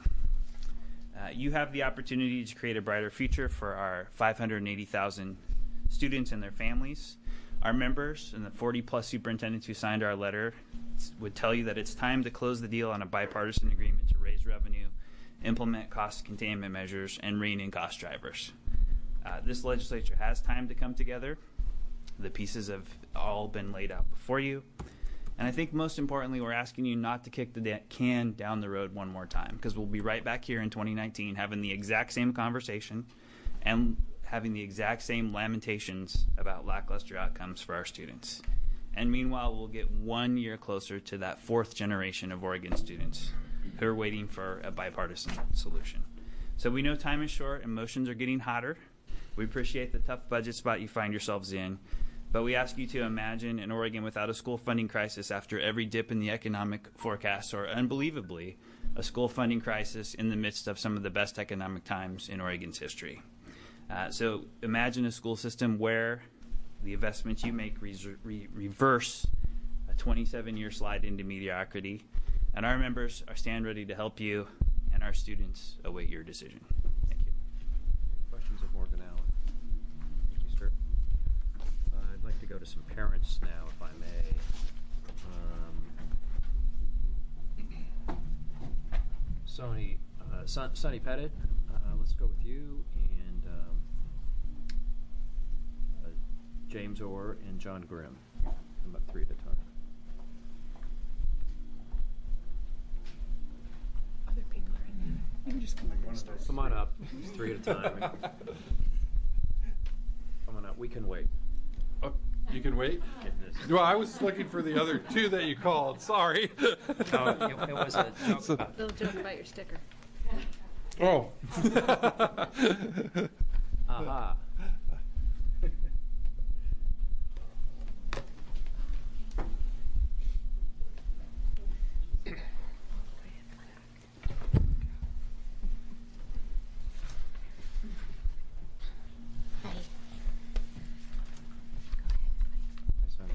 Uh, you have the opportunity to create a brighter future for our five hundred eighty thousand students and their families. Our members and the forty plus superintendents who signed our letter would tell you that it's time to close the deal on a bipartisan agreement to raise revenue, implement cost containment measures, and rein in cost drivers. Uh, this legislature has time to come together. The pieces have all been laid out before you. And I think most importantly, we're asking you not to kick the da- can down the road one more time, because we'll be right back here in twenty nineteen having the exact same conversation and having the exact same lamentations about lackluster outcomes for our students. And meanwhile, we'll get one year closer to that fourth generation of Oregon students who are waiting for a bipartisan solution. So we know time is short and motions are getting hotter. We appreciate the tough budget spot you find yourselves in, but we ask you to imagine an Oregon without a school funding crisis after every dip in the economic forecast, or unbelievably, a school funding crisis in the midst of some of the best economic times in Oregon's history. Uh, so imagine a school system where the investments you make re- re- reverse a twenty-seven year slide into mediocrity, and our members are stand ready to help you, and our students await your decision. Thank you. Questions of Morgan Allen? Thank you, sir. Uh, I'd like to go to some parents now, if I may. Um, Sony, uh, Son- Sonny Pettit, uh, let's go with you, and um, uh, James Orr and John Grimm. Come up three at a time. Other people are in there. Come on up. It's three at a time. Come on up. We can wait. Oh, you can wait? Goodness. Well, I was looking for the other two that you called. Sorry. No, it, it was a joke. So- about- Little joke about your sticker. Oh. Aha. Hi, Sonny.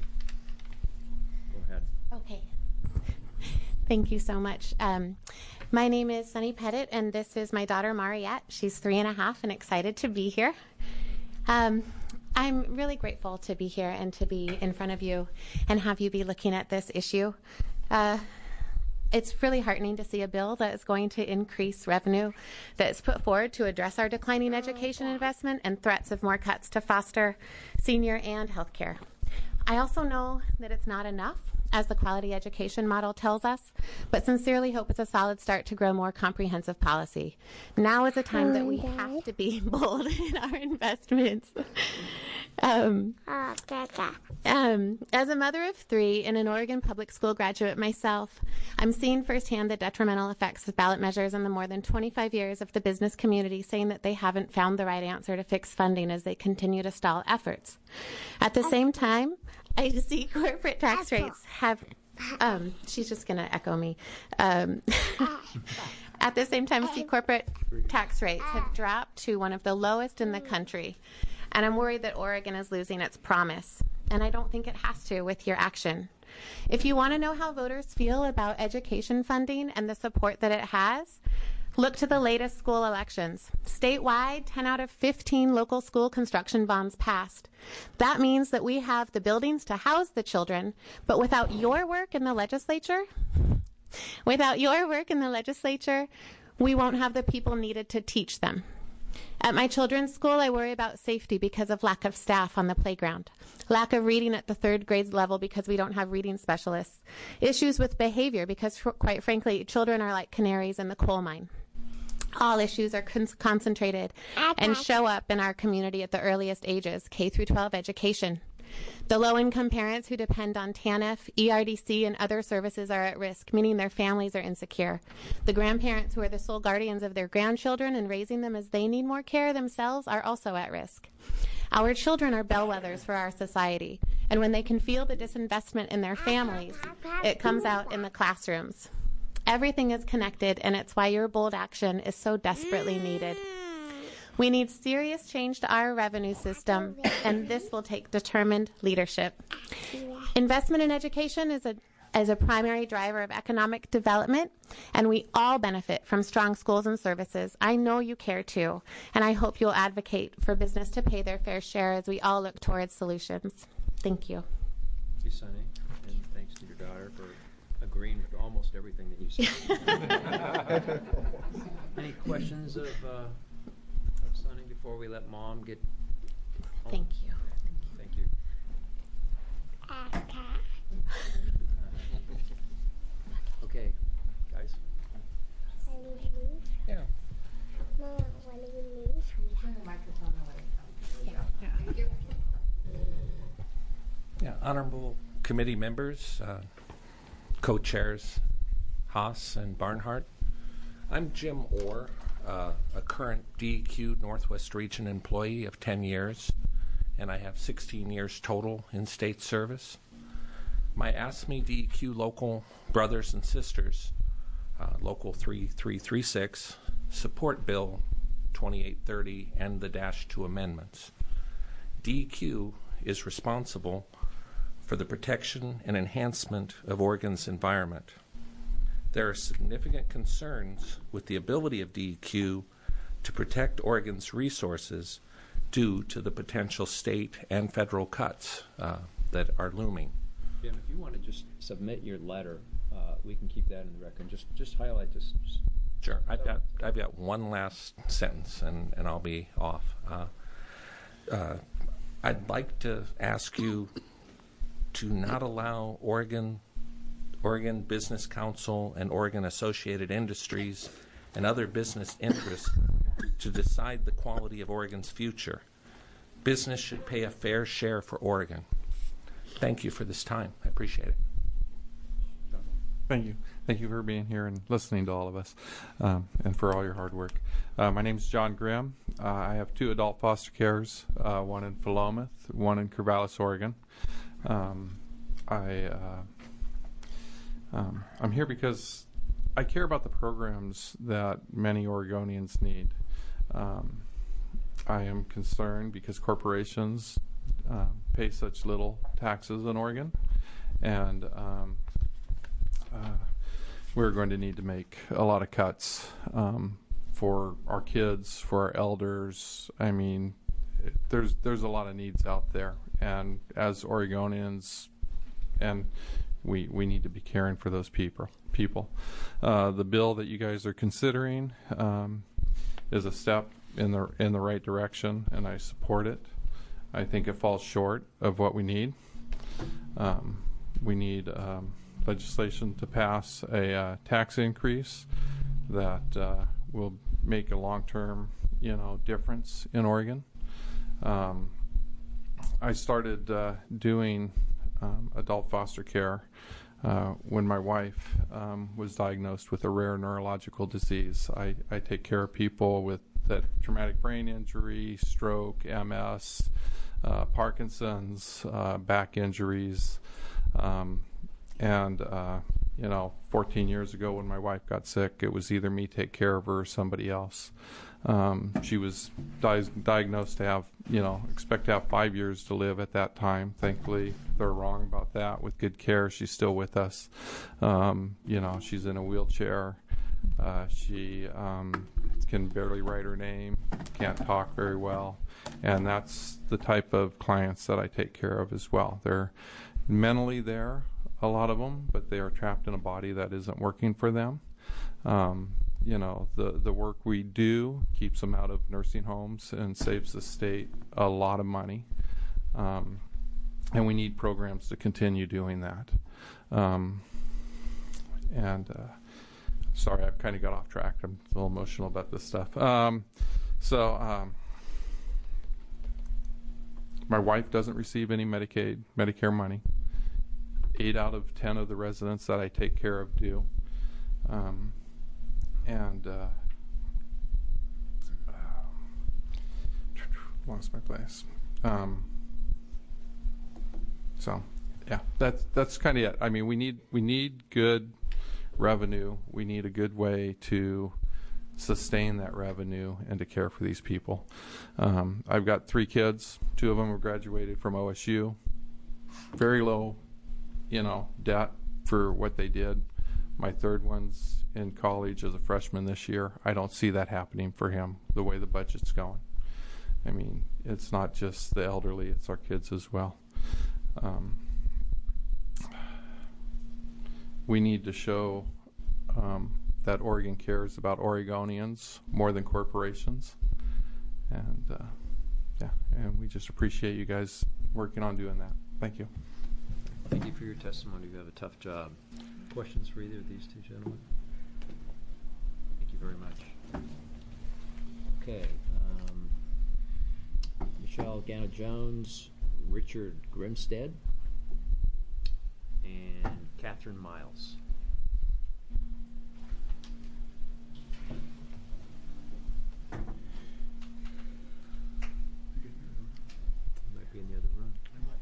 Go ahead. Okay. Thank you so much. Um, my name is Sunny Pettit, and this is my daughter, Mariette. She's three and a half and excited to be here. Um, I'm really grateful to be here and to be in front of you and have you be looking at this issue. Uh, it's really heartening to see a bill that is going to increase revenue that's put forward to address our declining education investment and threats of more cuts to foster senior and health care. I also know that it's not enough, as the quality education model tells us, but sincerely hope it's a solid start to grow more comprehensive policy. Now is a time that we have to be bold in our investments. Um, um, as a mother of three and an Oregon public school graduate myself, I'm seeing firsthand the detrimental effects of ballot measures in the more than twenty-five years of the business community saying that they haven't found the right answer to fix funding as they continue to stall efforts. At the same time, I see corporate tax rates have, um, she's just going to echo me. Um, at the same time, I see corporate tax rates have dropped to one of the lowest in the country. And I'm worried that Oregon is losing its promise. And I don't think it has to with your action. If you want to know how voters feel about education funding and the support that it has, look to the latest school elections. Statewide, ten out of fifteen local school construction bonds passed. That means that we have the buildings to house the children, but without your work in the legislature, without your work in the legislature, we won't have the people needed to teach them. At my children's school, I worry about safety because of lack of staff on the playground, lack of reading at the third grade level because we don't have reading specialists, issues with behavior because, quite frankly, children are like canaries in the coal mine. All issues are con- concentrated and show up in our community at the earliest ages, K through twelve education. The low-income parents who depend on TANF, E R D C, and other services are at risk, meaning their families are insecure. The grandparents who are the sole guardians of their grandchildren and raising them as they need more care themselves are also at risk. Our children are bellwethers for our society, and when they can feel the disinvestment in their families, it comes out in the classrooms. Everything is connected, and it's why your bold action is so desperately needed. We need serious change to our revenue system, and this will take determined leadership. Investment in education is a, is a primary driver of economic development, and we all benefit from strong schools and services. I know you care too, and I hope you'll advocate for business to pay their fair share as we all look towards solutions. Thank you. Thank you, Sunny, and thanks to your daughter for agreeing with almost everything that you said. Any questions of, uh, of Sunny before we let Mom get home? Thank you. Thank you. Okay, guys. Yeah. Yeah, honorable committee members, uh, co-chairs Haas and Barnhart. I'm Jim Orr, uh, a current D E Q Northwest Region employee of ten years, and I have sixteen years total in state service. My A S M E D E Q local brothers and sisters, uh, Local three three three six, support Bill twenty-eight thirty and the Dash two amendments. D E Q is responsible for the protection and enhancement of Oregon's environment. There are significant concerns with the ability of D E Q to protect Oregon's resources due to the potential state and federal cuts uh, that are looming. Jim, if you want to just submit your letter, uh, we can keep that in the record. Just just highlight this. Just Sure. I've got I've got one last sentence, and, and I'll be off. Uh, uh, I'd like to ask you to not allow Oregon, Oregon Business Council and Oregon Associated Industries and other business interests to decide the quality of Oregon's future. Business should pay a fair share for Oregon. Thank you for this time. I appreciate it. Thank you. Thank you for being here and listening to all of us, um, and for all your hard work. Uh, my name is John Grimm. Uh, I have two adult foster cares, uh, one in Philomath, one in Corvallis, Oregon. Um, I, uh, um, I'm here because I care about the programs that many Oregonians need. Um, I am concerned because corporations uh, pay such little taxes in Oregon, and um, uh, we're going to need to make a lot of cuts um, for our kids, for our elders. I mean, it, there's there's a lot of needs out there, and as Oregonians, and we we need to be caring for those people. People, uh, the bill that you guys are considering um, is a step in the in the right direction, and I support it. I think it falls short of what we need. Um, we need um, legislation to pass a uh, tax increase that uh, will make a long-term, you know, difference in Oregon. Um, I started uh, doing um, adult foster care uh, when my wife um, was diagnosed with a rare neurological disease. I, I take care of people with that traumatic brain injury, stroke, M S, uh, Parkinson's, uh, back injuries, um, and uh, you know, fourteen years ago when my wife got sick, it was either me take care of her or somebody else. Um, she was di- diagnosed to have, you know, expect to have five years to live at that time. Thankfully, they're wrong about that. With good care, she's still with us. Um, you know, she's in a wheelchair. Uh, she um, can barely write her name, can't talk very well, and that's the type of clients that I take care of as well. They're mentally there, a lot of them, but they are trapped in a body that isn't working for them. Um, you know, the, the work we do keeps them out of nursing homes and saves the state a lot of money. Um, and we need programs to continue doing that. Um, and uh, sorry, I've kind of got off track. I'm a little emotional about this stuff. Um, so um, my wife doesn't receive any Medicaid, Medicare money. Eight out of ten of the residents that I take care of do. Um, and uh, lost my place. Um, so, yeah, that's that's kind of it. I mean, we need we need good revenue. We need a good way to sustain that revenue and to care for these people. Um, I've got three kids. Two of them have graduated from O S U. Very low, you know, debt for what they did. My third one's in college as a freshman this year. I don't see that happening for him the way the budget's going. I mean, it's not just the elderly, it's our kids as well. Um, we need to show um, that Oregon cares about Oregonians more than corporations. And, uh, yeah, and we just appreciate you guys working on doing that. Thank you. Thank you for your testimony. You have a tough job. Questions for either of these two gentlemen? Thank you very much. Okay. Um, Michelle Gano-Jones, Richard Grimstead, and Catherine Miles. Might be in the other room.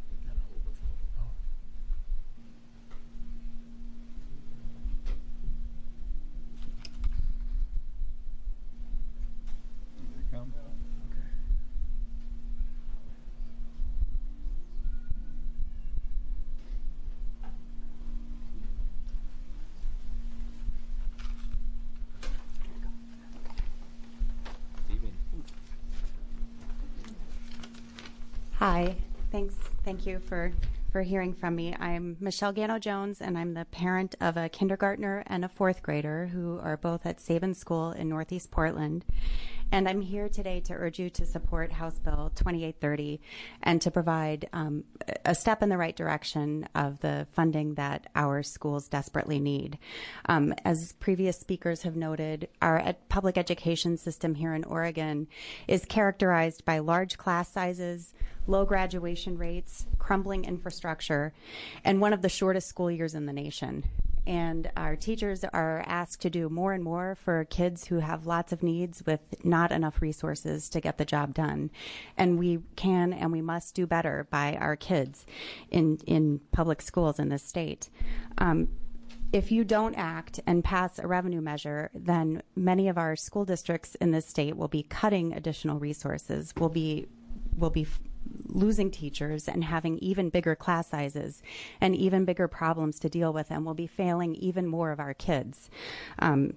Hi, thanks. Thank you for, for hearing from me. I'm Michelle Gano-Jones, and I'm the parent of a kindergartner and a fourth grader who are both at Sabin School in Northeast Portland. And I'm here today to urge you to support House Bill twenty-eight thirty and to provide um, a step in the right direction of the funding that our schools desperately need. Um, as previous speakers have noted, our ed- public education system here in Oregon is characterized by large class sizes, low graduation rates, crumbling infrastructure, and one of the shortest school years in the nation. And our teachers are asked to do more and more for kids who have lots of needs with not enough resources to get the job done. And we can and we must do better by our kids in, in public schools in this state. Um, If you don't act and pass a revenue measure, then many of our school districts in this state will be cutting additional resources, will be will be f- losing teachers and having even bigger class sizes and even bigger problems to deal with, and will be failing even more of our kids. Um,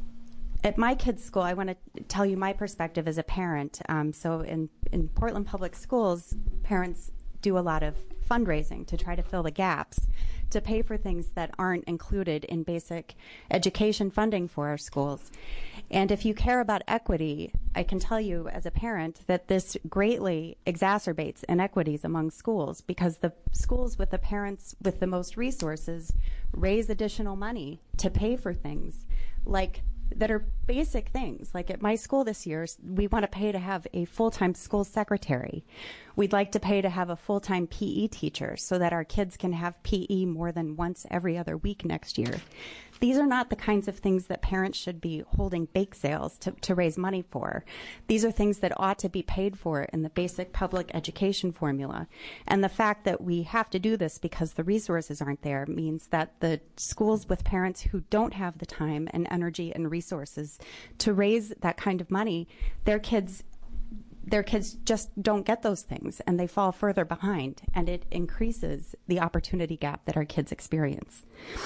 At my kids' school, I want to tell you my perspective as a parent. Um, so in, in Portland Public Schools, parents do a lot of fundraising to try to fill the gaps, to pay for things that aren't included in basic education funding for our schools. And if you care about equity, I can tell you as a parent that this greatly exacerbates inequities among schools, because the schools with the parents with the most resources raise additional money to pay for things like that are basic things. Like at my school this year, we want to pay to have a full-time school secretary. We'd like to pay to have a full-time P E teacher so that our kids can have P E more than once every other week next year. These are not the kinds of things that parents should be holding bake sales to, to raise money for. These are things that ought to be paid for in the basic public education formula. And the fact that we have to do this because the resources aren't there means that the schools with parents who don't have the time and energy and resources to raise that kind of money, their kids their kids just don't get those things, and they fall further behind, and it increases the opportunity gap that our kids experience.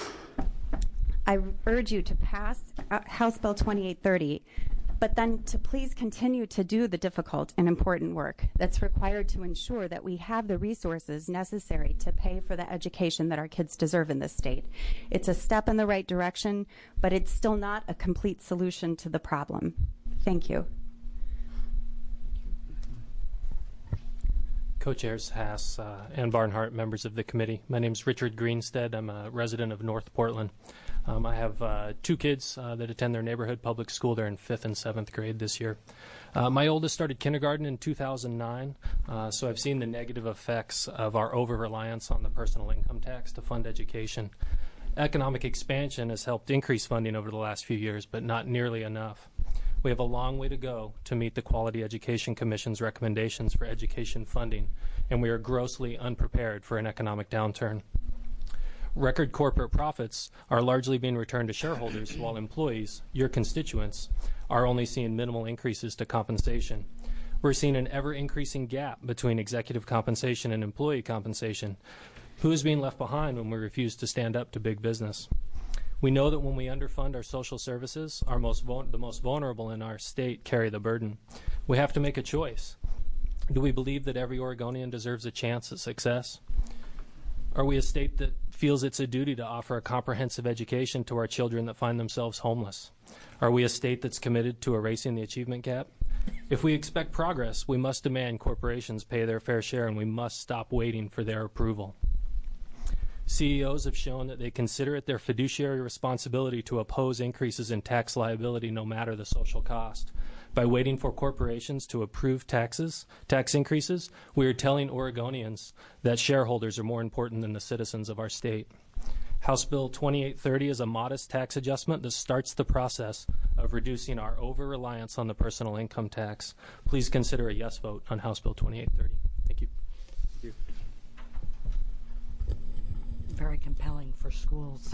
I urge you to pass uh, House Bill twenty-eight thirty, but then to please continue to do the difficult and important work that's required to ensure that we have the resources necessary to pay for the education that our kids deserve in this state. It's a step in the right direction, but it's still not a complete solution to the problem. Thank you. Co-chairs Haas uh, and Barnhart, members of the committee. My name is Richard Greenstead. I'm a resident of North Portland. Um, I have uh, two kids uh, that attend their neighborhood public school. They're in fifth and seventh grade this year. Uh, my oldest started kindergarten in two thousand nine, uh, so I've seen the negative effects of our over-reliance on the personal income tax to fund education. Economic expansion has helped increase funding over the last few years, but not nearly enough. We have a long way to go to meet the Quality Education Commission's recommendations for education funding, and we are grossly unprepared for an economic downturn. Record corporate profits are largely being returned to shareholders, while employees, your constituents, are only seeing minimal increases to compensation. We're seeing an ever-increasing gap between executive compensation and employee compensation. Who is being left behind when we refuse to stand up to big business? We know that when we underfund our social services, our most vul- the most vulnerable in our state carry the burden. We have to make a choice. Do we believe that every Oregonian deserves a chance at success? Are we a state that feels it's a duty to offer a comprehensive education to our children that find themselves homeless? Are we a state that's committed to erasing the achievement gap? If we expect progress, we must demand corporations pay their fair share, and we must stop waiting for their approval. C E Os have shown that they consider it their fiduciary responsibility to oppose increases in tax liability no matter the social cost. By waiting for corporations to approve taxes, tax increases, we are telling Oregonians that shareholders are more important than the citizens of our state. House Bill twenty-eight thirty is a modest tax adjustment that starts the process of reducing our over-reliance on the personal income tax. Please consider a yes vote on House Bill twenty-eight thirty. Thank you. Thank you. Very compelling for schools.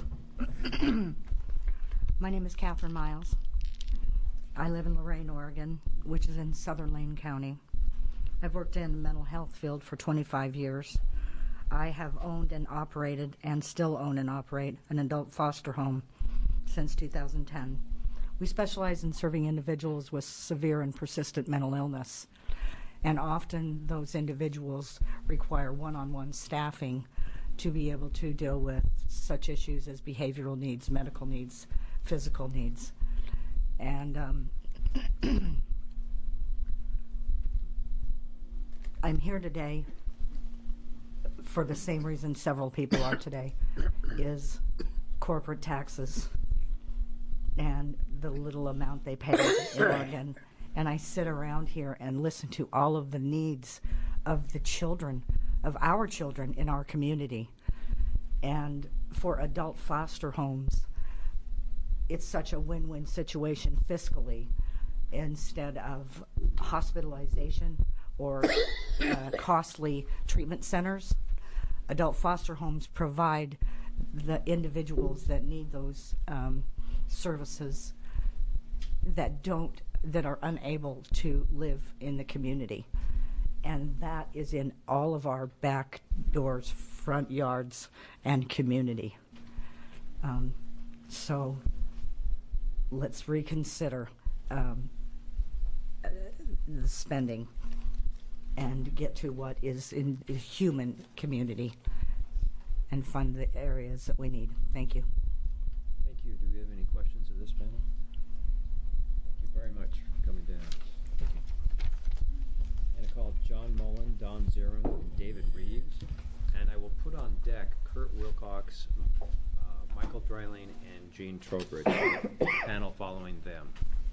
My name is Catherine Miles. I live in Lorain, Oregon, which is in southern Lane County. I've worked in the mental health field for twenty-five years. I have owned and operated and still own and operate an adult foster home since two thousand ten. We specialize in serving individuals with severe and persistent mental illness, and often those individuals require one-on-one staffing to be able to deal with such issues as behavioral needs, medical needs, physical needs. And um, I'm here today for the same reason several people are today, is corporate taxes and the little amount they pay in Oregon. And I sit around here and listen to all of the needs of the children, of our children in our community. And for adult foster homes, it's such a win-win situation fiscally, instead of hospitalization or uh, costly treatment centers. Adult foster homes provide the individuals that need those um, services that don't, that are unable to live in the community. And that is in all of our back doors, front yards, and community. Um, so let's reconsider um, uh, the spending and get to what is in the human community and fund the areas that we need. Thank you. Thank you. Do we have any questions of this panel? Thank you very much for coming down. And I call John Mullen, Don Zeron, and David Reeves. And I will put on deck Kurt Wilcox, uh, Michael Dreiling, and Jean Trowbridge, panel following them.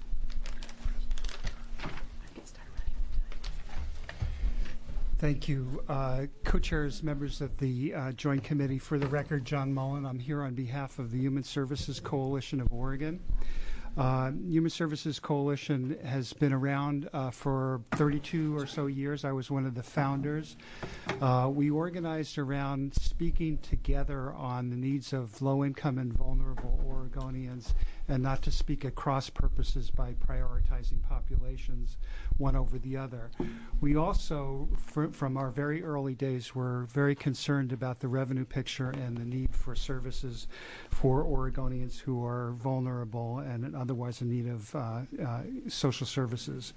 Thank you. Uh, Co-chairs, members of the uh, Joint Committee, for the record, John Mullen. I'm here on behalf of the Human Services Coalition of Oregon. Uh, Human Services Coalition has been around uh, for thirty-two or so years. I was one of the founders. Uh, we organized around speaking together on the needs of low-income and vulnerable Oregonians, and not to speak at cross purposes by prioritizing populations one over the other. We also, fr from our very early days, were very concerned about the revenue picture and the need for services for Oregonians who are vulnerable and otherwise in need of uh, uh, social services.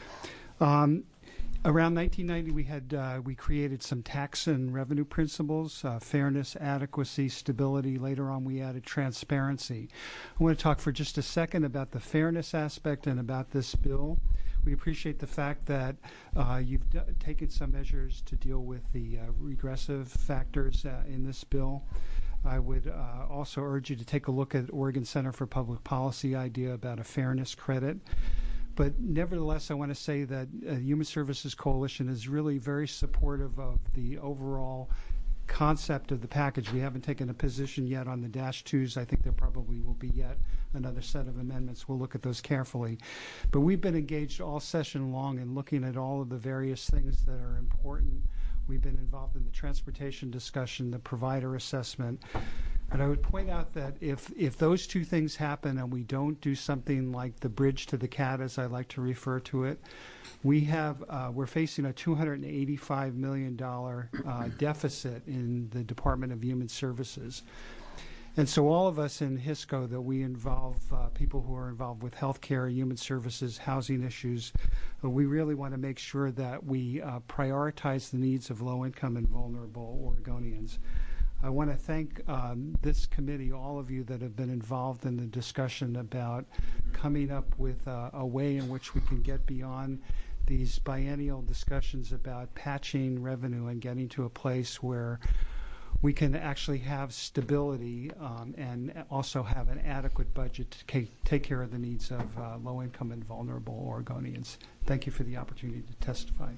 Um, Around nineteen ninety, we had uh, we created some tax and revenue principles: uh, fairness, adequacy, stability. Later on, we added transparency. I want to talk for just a second about the fairness aspect and about this bill. We appreciate the fact that uh, you've d taken some measures to deal with the uh, regressive factors uh, in this bill. I would uh, also urge you to take a look at Oregon Center for Public Policy idea about a fairness credit. But nevertheless, I want to say that uh, Human Services Coalition is really very supportive of the overall concept of the package. We haven't taken a position yet on the dash twos. I think there probably will be yet another set of amendments. We'll look at those carefully. But we've been engaged all session long in looking at all of the various things that are important. We've been involved in the transportation discussion, the provider assessment. And I would point out that if, if those two things happen and we don't do something like the bridge to the cat, as I like to refer to it, we have, uh, we're facing a two hundred eighty-five million dollars uh, deficit in the Department of Human Services. And so all of us in HISCO that we involve, uh, people who are involved with healthcare, human services, housing issues, uh, we really want to make sure that we uh, prioritize the needs of low-income and vulnerable Oregonians. I want to thank um, this committee, all of you that have been involved in the discussion about coming up with uh, a way in which we can get beyond these biennial discussions about patching revenue and getting to a place where we can actually have stability um, and also have an adequate budget to take care of the needs of uh, low-income and vulnerable Oregonians. Thank you for the opportunity to testify.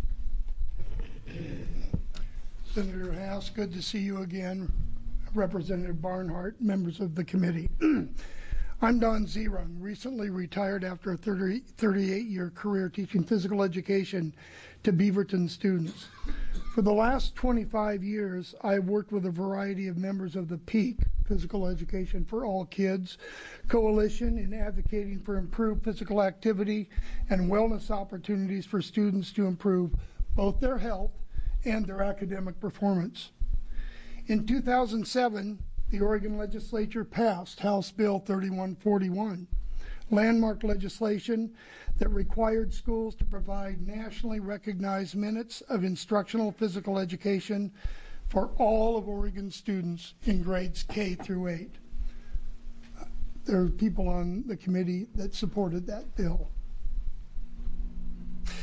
Senator Hass, good to see you again. Representative Barnhart, members of the committee. I'm Don Zeron, recently retired after a thirty-eight year career teaching physical education to Beaverton students. For the last twenty-five years, I've worked with a variety of members of the PEAK, Physical Education for All Kids Coalition, in advocating for improved physical activity and wellness opportunities for students to improve both their health and their academic performance. In two thousand seven, the Oregon legislature passed House Bill thirty-one forty-one, landmark legislation that required schools to provide nationally recognized minutes of instructional physical education for all of Oregon students in grades K through eight. There are people on the committee that supported that bill.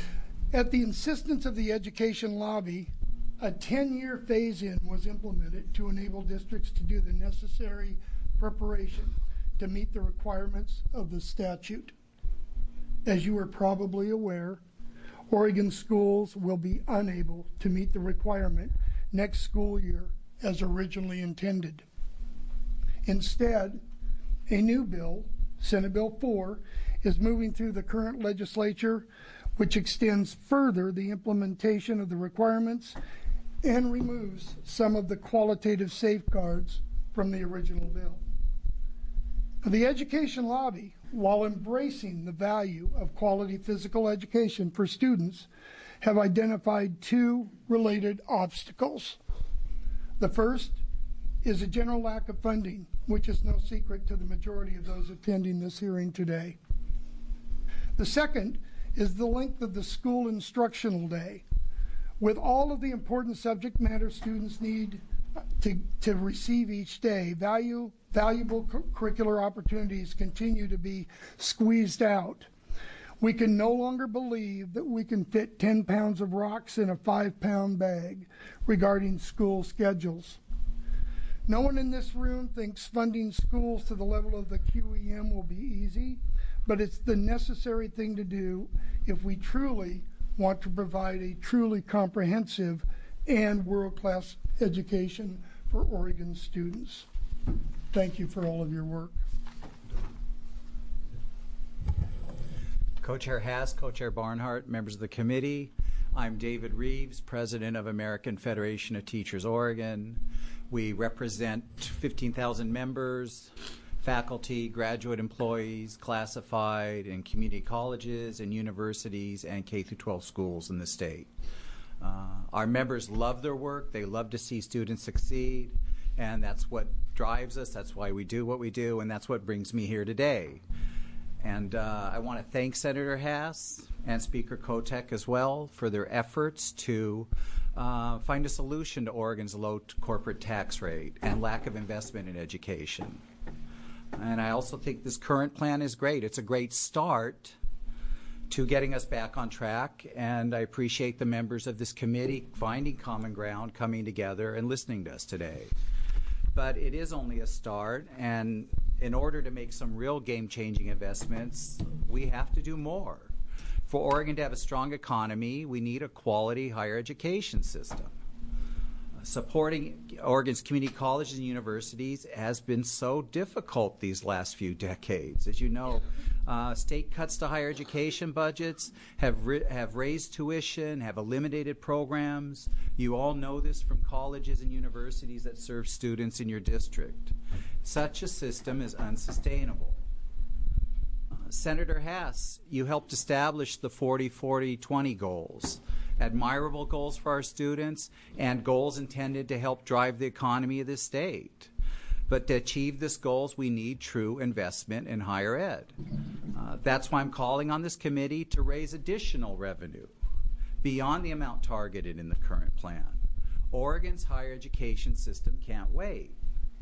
At the insistence of the education lobby, a ten-year phase-in was implemented to enable districts to do the necessary preparation to meet the requirements of the statute. As you are probably aware, Oregon schools will be unable to meet the requirement next school year as originally intended. Instead, a new bill, Senate Bill four, is moving through the current legislature, which extends further the implementation of the requirements and removes some of the qualitative safeguards from the original bill. The education lobby, while embracing the value of quality physical education for students, have identified two related obstacles. The first is a general lack of funding, which is no secret to the majority of those attending this hearing today. The second is the length of the school instructional day. With all of the important subject matter students need to, to receive each day, value, valuable cu- curricular opportunities continue to be squeezed out. We can no longer believe that we can fit ten pounds of rocks in a five pound bag regarding school schedules. No one in this room thinks funding schools to the level of the Q E M will be easy, but it's the necessary thing to do if we truly want to provide a truly comprehensive and world-class education for Oregon students. Thank you for all of your work. Co-Chair Hass, Co-Chair Barnhart, members of the committee, I'm David Reeves, President of American Federation of Teachers Oregon. We represent fifteen thousand members, faculty, graduate employees, classified, and community colleges and universities and K through twelve schools in the state. Uh, our members love their work. They love to see students succeed, and that's what drives us. That's why we do what we do, and that's what brings me here today. And uh, I want to thank Senator Hass and Speaker Kotek as well for their efforts to uh, find a solution to Oregon's low corporate tax rate and lack of investment in education. And I also think this current plan is great. It's a great start to getting us back on track, and I appreciate the members of this committee finding common ground, coming together, and listening to us today. But it is only a start, and in order to make some real game-changing investments, we have to do more. For Oregon to have a strong economy, we need a quality higher education system. Supporting Oregon's community colleges and universities has been so difficult these last few decades. As you know, uh, state cuts to higher education budgets have ri- have raised tuition, have eliminated programs. You all know this from colleges and universities that serve students in your district. Such a system is unsustainable. Uh, Senator Hass, you helped establish the forty forty twenty goals. Admirable goals for our students and goals intended to help drive the economy of the state. But to achieve these goals, we need true investment in higher ed. Uh, that's why I'm calling on this committee to raise additional revenue beyond the amount targeted in the current plan. Oregon's higher education system can't wait.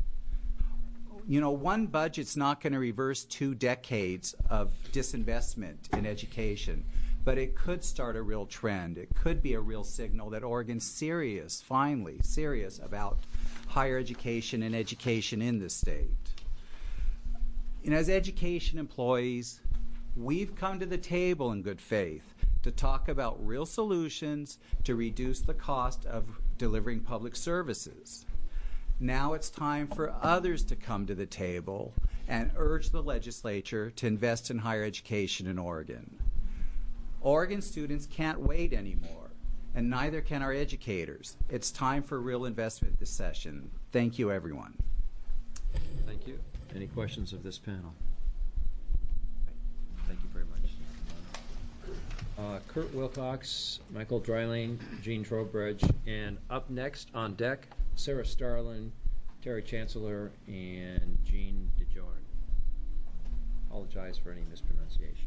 You know, one budget's not going to reverse two decades of disinvestment in education, but it could start a real trend. It could be a real signal that Oregon's serious, finally, serious about higher education and education in the state. You know, as education employees, we've come to the table in good faith to talk about real solutions to reduce the cost of delivering public services. Now it's time for others to come to the table and urge the legislature to invest in higher education in Oregon. Oregon students can't wait anymore, and neither can our educators. It's time for real investment this session. Thank you, everyone. Thank you. Any questions of this panel? Thank you very much. Uh, Kurt Wilcox, Michael Dryling, Gene Trowbridge, and up next on deck, Sarah Starlin, Terry Chancellor, and Jean DeJorn. Apologize for any mispronunciations.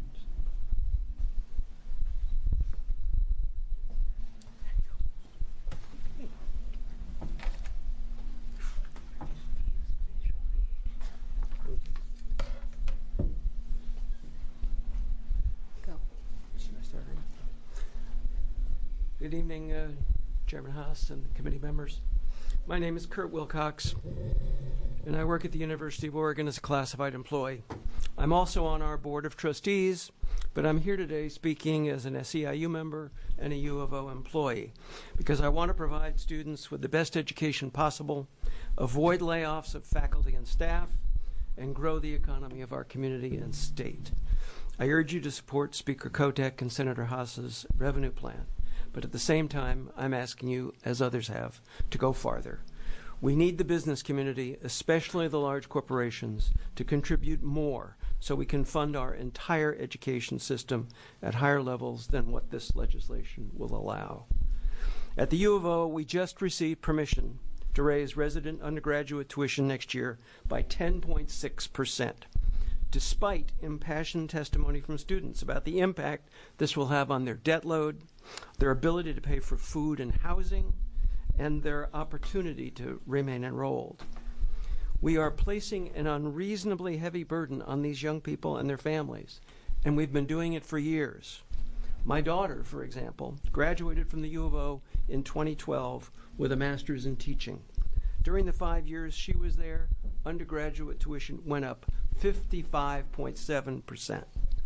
Good evening, uh, Chairman Haas and committee members. My name is Kurt Wilcox, and I work at the University of Oregon as a classified employee. I'm also on our Board of Trustees, but I'm here today speaking as an S E I U member and a U of O employee because I want to provide students with the best education possible, avoid layoffs of faculty and staff, and grow the economy of our community and state. I urge you to support Speaker Kotek and Senator Haas's revenue plan, but at the same time, I'm asking you, as others have, to go farther. We need the business community, especially the large corporations, to contribute more so we can fund our entire education system at higher levels than what this legislation will allow. At the U of O, we just received permission to raise resident undergraduate tuition next year by ten point six percent, despite impassioned testimony from students about the impact this will have on their debt load, their ability to pay for food and housing, and their opportunity to remain enrolled. We are placing an unreasonably heavy burden on these young people and their families, and we've been doing it for years. My daughter, for example, graduated from the U of O in twenty twelve with a master's in teaching. During the five years she was there, undergraduate tuition went up fifty-five point seven percent.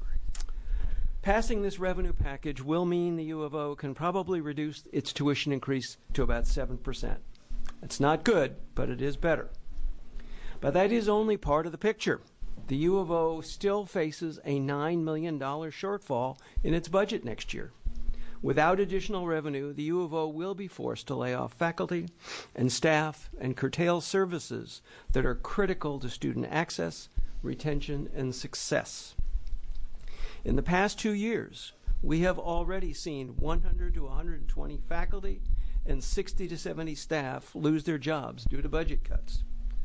Passing this revenue package will mean the U of O can probably reduce its tuition increase to about seven percent. It's not good, but it is better. But that is only part of the picture. The U of O still faces a nine million dollars shortfall in its budget next year. Without additional revenue, the U of O will be forced to lay off faculty and staff and curtail services that are critical to student access, retention, and success. In the past two years, we have already seen one hundred to one hundred twenty faculty and sixty to seventy staff lose their jobs due to budget cuts.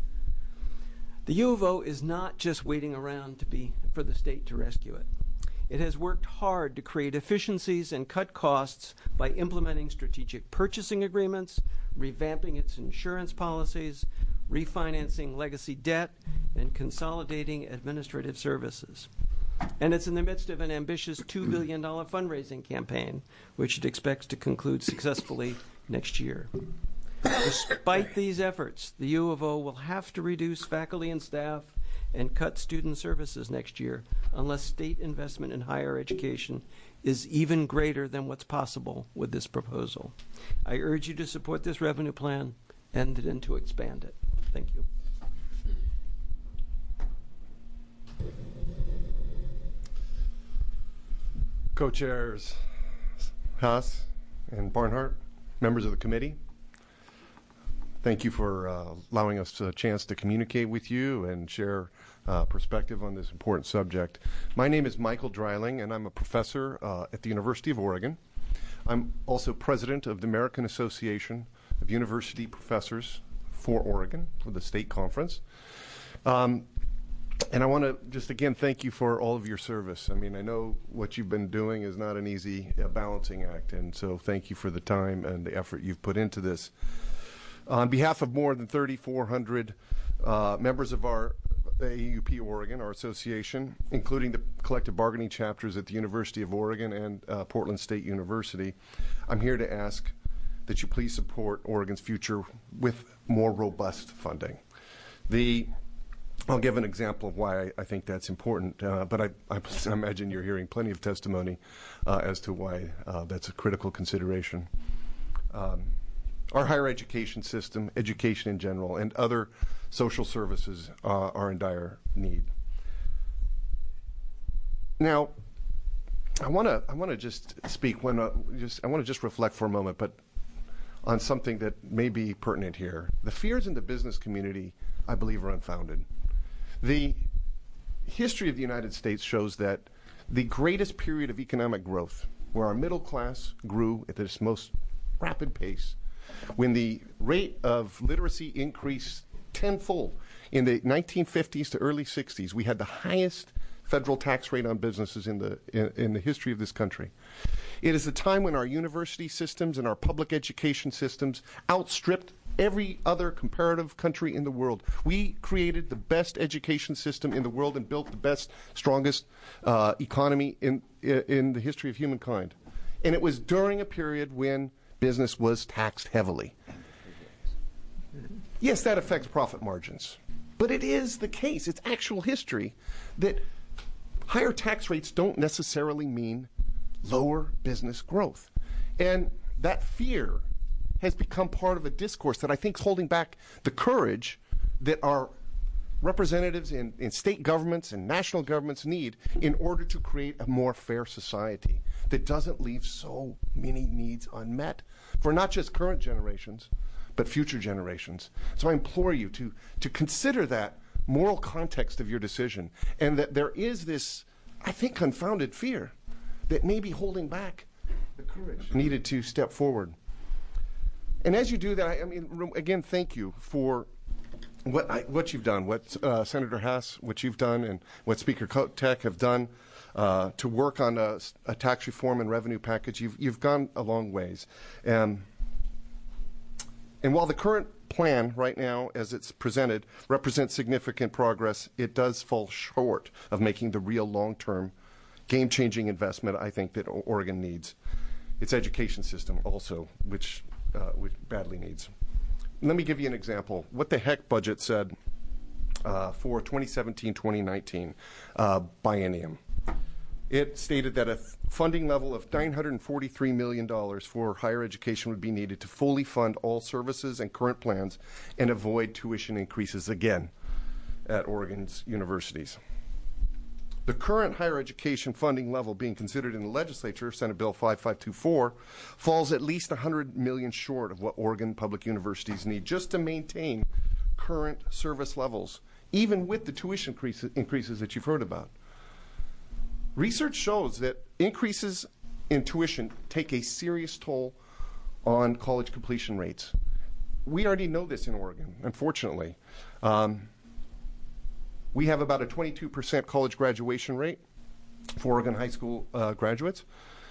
The U of O is not just waiting around to be for the state to rescue it. It has worked hard to create efficiencies and cut costs by implementing strategic purchasing agreements, revamping its insurance policies, refinancing legacy debt, and consolidating administrative services. And it's in the midst of an ambitious two billion dollars fundraising campaign, which it expects to conclude successfully next year. Despite these efforts, the U of O will have to reduce faculty and staff and cut student services next year unless state investment in higher education is even greater than what's possible with this proposal. I urge you to support this revenue plan and then to expand it. Thank you. Co-chairs Haas and Barnhart, members of the committee, thank you for uh, allowing us a chance to communicate with you and share uh, perspective on this important subject. My name is Michael Dreiling, and I'm a professor uh, at the University of Oregon. I'm also president of the American Association of University Professors for Oregon, for the state conference. Um, And I want to just again thank you for all of your service. I mean, I know what you've been doing is not an easy uh, balancing act, and so thank you for the time and the effort you've put into this. On behalf of more than thirty-four hundred uh, members of our A A U P Oregon, our association, including the collective bargaining chapters at the University of Oregon and uh, Portland State University, I'm here to ask that you please support Oregon's future with more robust funding. The I'll give an example of why I, I think that's important, uh, but I, I, I imagine you're hearing plenty of testimony uh, as to why uh, that's a critical consideration. Um, our higher education system, education in general, and other social services uh, are in dire need. Now, I want to I want to just speak when uh, just I want to just reflect for a moment, but on something that may be pertinent here. The fears in the business community, I believe, are unfounded. The history of the United States shows that the greatest period of economic growth, where our middle class grew at its most rapid pace, when the rate of literacy increased tenfold in the nineteen fifties to early sixties, we had the highest federal tax rate on businesses in the in, in the history of this country. It is a time when our university systems and our public education systems outstripped every other comparative country in the world. We created the best education system in the world and built the best, strongest uh, economy in, in the history of humankind. And it was during a period when business was taxed heavily. Yes, that affects profit margins. But it is the case, it's actual history, that higher tax rates don't necessarily mean lower business growth. And that fear has become part of a discourse that I think is holding back the courage that our representatives in, in state governments and national governments need in order to create a more fair society that doesn't leave so many needs unmet for not just current generations, but future generations. So I implore you to, to consider that moral context of your decision, and that there is this, I think, confounded fear that may be holding back the courage needed to step forward. And as you do that, I, I mean, again, thank you for what I, what you've done, what uh, Senator Haas, what you've done, and what Speaker Kotek have done uh, to work on a, a tax reform and revenue package. You've you've gone a long ways. Um, and while the current plan right now, as it's presented, represents significant progress, it does fall short of making the real long-term, game-changing investment I think that Oregon needs. Its education system also, which, uh, which badly needs. Let me give you an example. What the heck budget said uh, for twenty seventeen twenty nineteen uh, biennium. It stated that a th- funding level of nine hundred forty-three million dollars for higher education would be needed to fully fund all services and current plans and avoid tuition increases again at Oregon's universities. The current higher education funding level being considered in the legislature, Senate Bill five five two four, falls at least one hundred million dollars short of what Oregon public universities need just to maintain current service levels, even with the tuition increase, increases that you've heard about. Research shows that increases in tuition take a serious toll on college completion rates. We already know this in Oregon, unfortunately. Um, We have about a twenty-two percent college graduation rate for Oregon high school uh, graduates.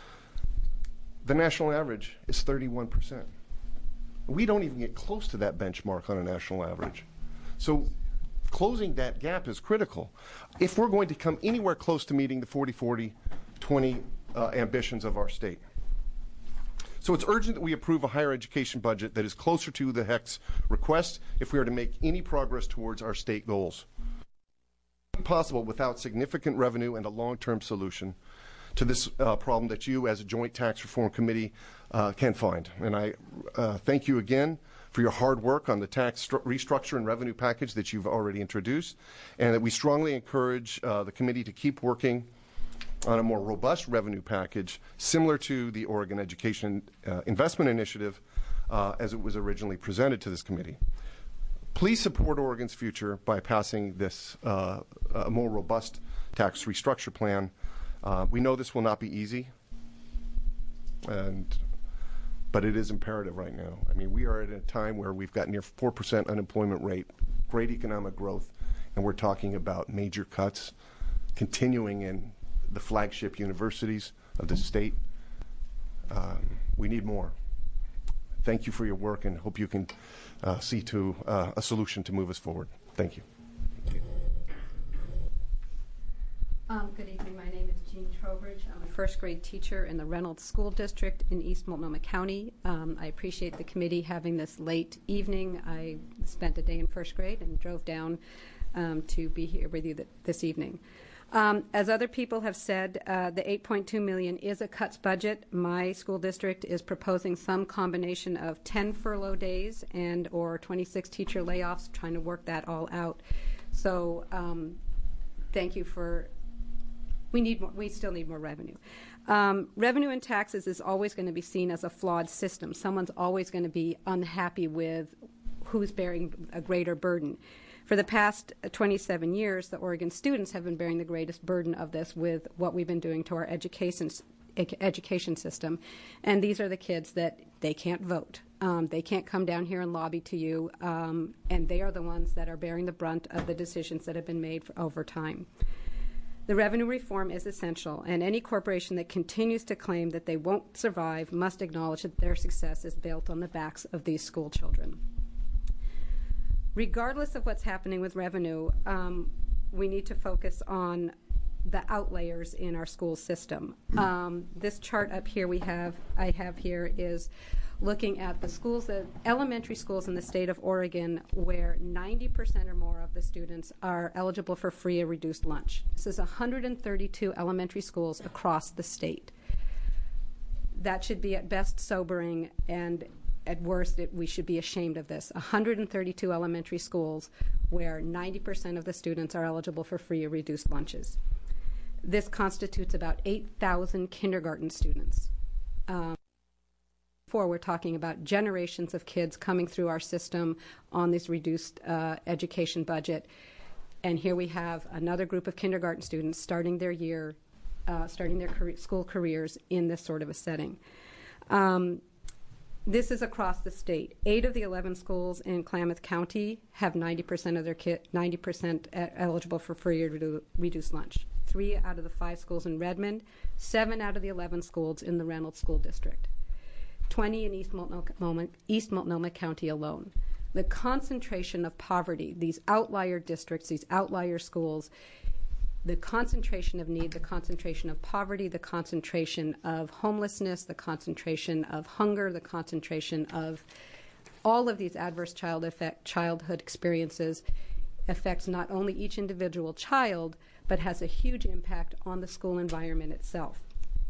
The national average is thirty-one percent. We don't even get close to that benchmark on a national average. So closing that gap is critical. If we're going to come anywhere close to meeting the forty forty twenty uh, ambitions of our state. So it's urgent that we approve a higher education budget that is closer to the H E C's request if we are to make any progress towards our state goals. Possible without significant revenue and a long-term solution to this uh, problem that you as a joint tax reform committee uh, can find. And I uh, thank you again for your hard work on the tax restructure and revenue package that you've already introduced, and that we strongly encourage uh, the committee to keep working on a more robust revenue package similar to the Oregon Education uh, Investment Initiative uh, as it was originally presented to this committee. Please support Oregon's future by passing this uh, a more robust tax restructure plan. Uh, we know this will not be easy, and but it is imperative right now. I mean, we are at a time where we've got near four percent unemployment rate, great economic growth, and we're talking about major cuts continuing in the flagship universities of the state. Um, we need more. Thank you for your work, and hope you can uh, see to uh, a solution to move us forward. Thank you. Thank you. Um, good evening. My name is Jean Trowbridge. I'm a first grade teacher in the Reynolds School District in East Multnomah County. Um, I appreciate the committee having this late evening. I spent a day in first grade and drove down um, to be here with you th- this evening. Um, as other people have said, uh, the eight point two million dollars is a cuts budget. My school district is proposing some combination of ten furlough days and or twenty-six teacher layoffs, trying to work that all out. So um, thank you for, we need more, we still need more revenue. Um, revenue and taxes is always going to be seen as a flawed system. Someone's always going to be unhappy with who's bearing a greater burden. For the past twenty-seven years, the Oregon students have been bearing the greatest burden of this with what we've been doing to our education education system. And these are the kids that they can't vote. Um, they can't come down here and lobby to you, um, and they are the ones that are bearing the brunt of the decisions that have been made for, over time. The revenue reform is essential, and any corporation that continues to claim that they won't survive must acknowledge that their success is built on the backs of these school children. Regardless of what's happening with revenue, um, we need to focus on the outliers in our school system. Um, this chart up here we have, I have here is looking at the schools, that elementary schools in the state of Oregon where ninety percent or more of the students are eligible for free or reduced lunch. This is one hundred thirty-two elementary schools across the state. That should be at best sobering, and at worst it, we should be ashamed of this. one hundred thirty-two elementary schools where ninety percent of the students are eligible for free or reduced lunches. This constitutes about eight thousand kindergarten students. Um, Before we're talking about generations of kids coming through our system on this reduced uh, education budget. And here we have another group of kindergarten students starting their year, uh, starting their career, school careers in this sort of a setting. Um, this is across the state. Eight of the eleven schools in Klamath County have ninety percent of their kid, ninety percent eligible for free or redu- reduced lunch. Three out of the five schools in Redmond, seven out of the eleven schools in the Reynolds School District. twenty in East Multnomah, East Multnomah County alone. The concentration of poverty, these outlier districts, these outlier schools, the concentration of need, the concentration of poverty, the concentration of homelessness, the concentration of hunger, the concentration of all of these adverse child effect, childhood experiences affects not only each individual child, but has a huge impact on the school environment itself.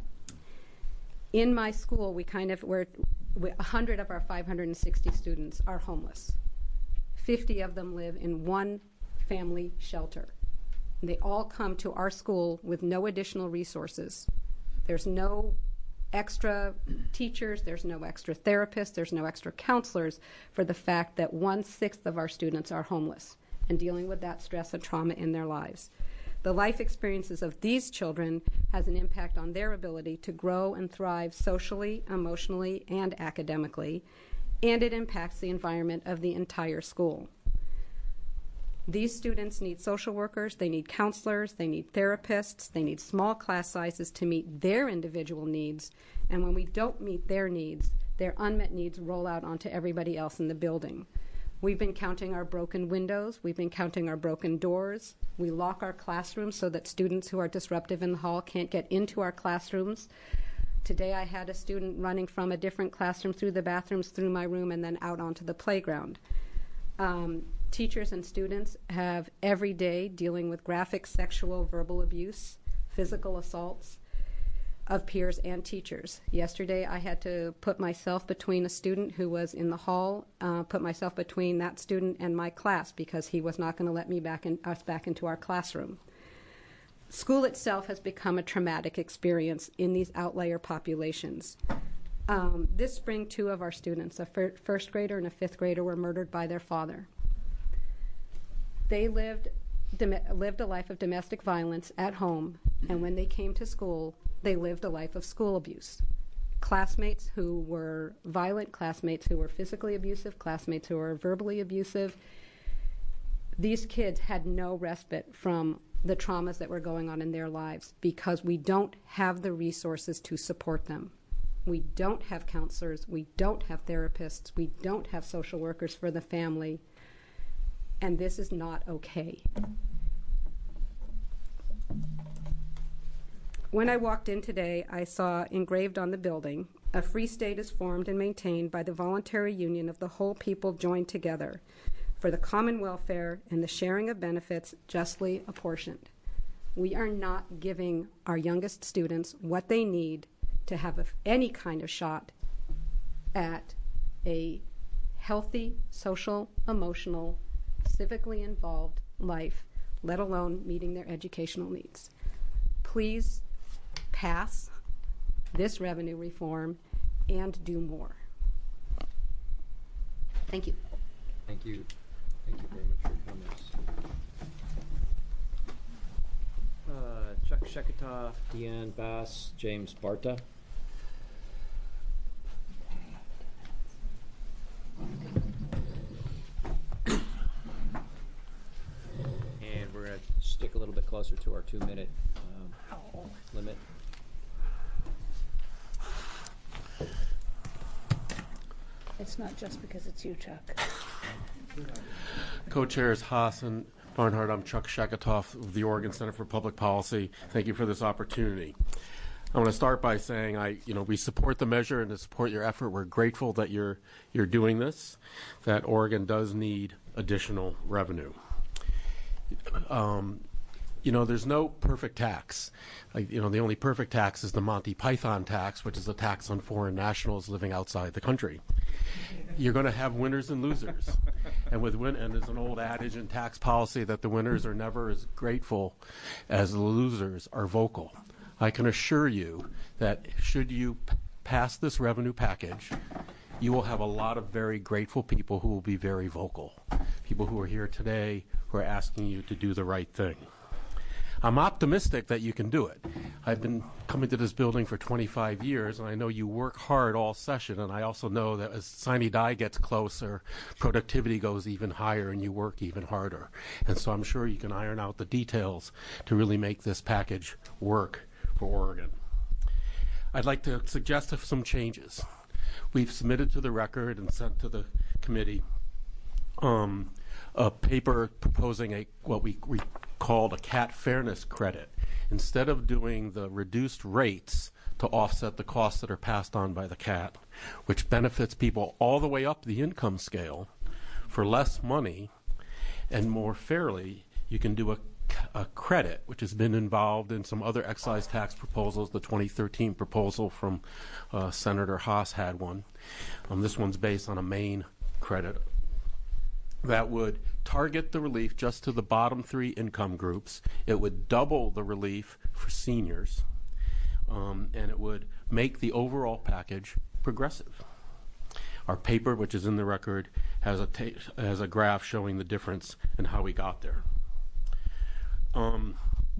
In my school, we kind of, we're, one hundred of our five hundred sixty students are homeless. fifty of them live in one family shelter. They all come to our school with no additional resources. There's no extra teachers, there's no extra therapists, there's no extra counselors for the fact that one-sixth of our students are homeless and dealing with that stress and trauma in their lives. The life experiences of these children has an impact on their ability to grow and thrive socially, emotionally, and academically, and it impacts the environment of the entire school. These students need social workers, they need counselors, they need therapists, they need small class sizes to meet their individual needs, and when we don't meet their needs, their unmet needs roll out onto everybody else in the building. We've been counting our broken windows. We've been counting our broken doors. We lock our classrooms so that students who are disruptive in the hall can't get into our classrooms. Today I had a student running from a different classroom through the bathrooms, through my room, and then out onto the playground. Um, teachers and students have every day dealing with graphic sexual verbal abuse, physical assaults of peers and teachers. Yesterday I had to put myself between a student who was in the hall, uh, put myself between that student and my class because he was not going to let me back in, us back into our classroom. School itself has become a traumatic experience in these outlier populations. Um, this spring, two of our students, a fir- first grader and a fifth grader, were murdered by their father. They lived, dom- lived a life of domestic violence at home, and when they came to school, they lived a life of school abuse. Classmates who were violent, classmates who were physically abusive, classmates who were verbally abusive. These kids had no respite from the traumas that were going on in their lives because we don't have the resources to support them. We don't have counselors, we don't have therapists, we don't have social workers for the family, and this is not okay. When I walked in today, I saw engraved on the building, "A free state is formed and maintained by the voluntary union of the whole people joined together for the common welfare and the sharing of benefits justly apportioned." We are not giving our youngest students what they need to have a, any kind of shot at a healthy, social, emotional, civically involved life, let alone meeting their educational needs. Please pass this revenue reform and do more. Thank you. Thank you. Thank you very much for your comments. Uh, Chuck Sheketoff, Deanne Bass, James Barta. And we're going to stick a little bit closer to our two-minute um, limit. It's not just because it's you, Chuck. Co-chairs Haas and Barnhart. I'm Chuck Sheketoff of the Oregon Center for Public Policy. Thank you for this opportunity. I want to start by saying I, you know, we support the measure and to support your effort. We're grateful that you're you're doing this, that Oregon does need additional revenue. Um, you know, there's no perfect tax. Like, you know, the only perfect tax is the Monty Python tax, which is a tax on foreign nationals living outside the country. You're going to have winners and losers. And with win- and there's an old adage in tax policy that the winners are never as grateful as the losers are vocal. I can assure you that should you p- pass this revenue package, you will have a lot of very grateful people who will be very vocal. People who are here today who are asking you to do the right thing. I'm optimistic that you can do it. I've been coming to this building for twenty-five years, and I know you work hard all session, and I also know that as sine die gets closer, productivity goes even higher and you work even harder. And so I'm sure you can iron out the details to really make this package work for Oregon. I'd like to suggest some changes. We've submitted to the record and sent to the committee um, a paper proposing a what we, we called a C A T fairness credit. Instead of doing the reduced rates to offset the costs that are passed on by the C A T, which benefits people all the way up the income scale for less money and more fairly, you can do a a credit, which has been involved in some other excise tax proposals. The twenty thirteen proposal from uh, Senator Haas had one. Um, this one's based on a Maine credit that would target the relief just to the bottom three income groups. It would double the relief for seniors, um, and it would make the overall package progressive. Our paper, which is in the record, has a, ta- has a graph showing the difference in how we got there. Um,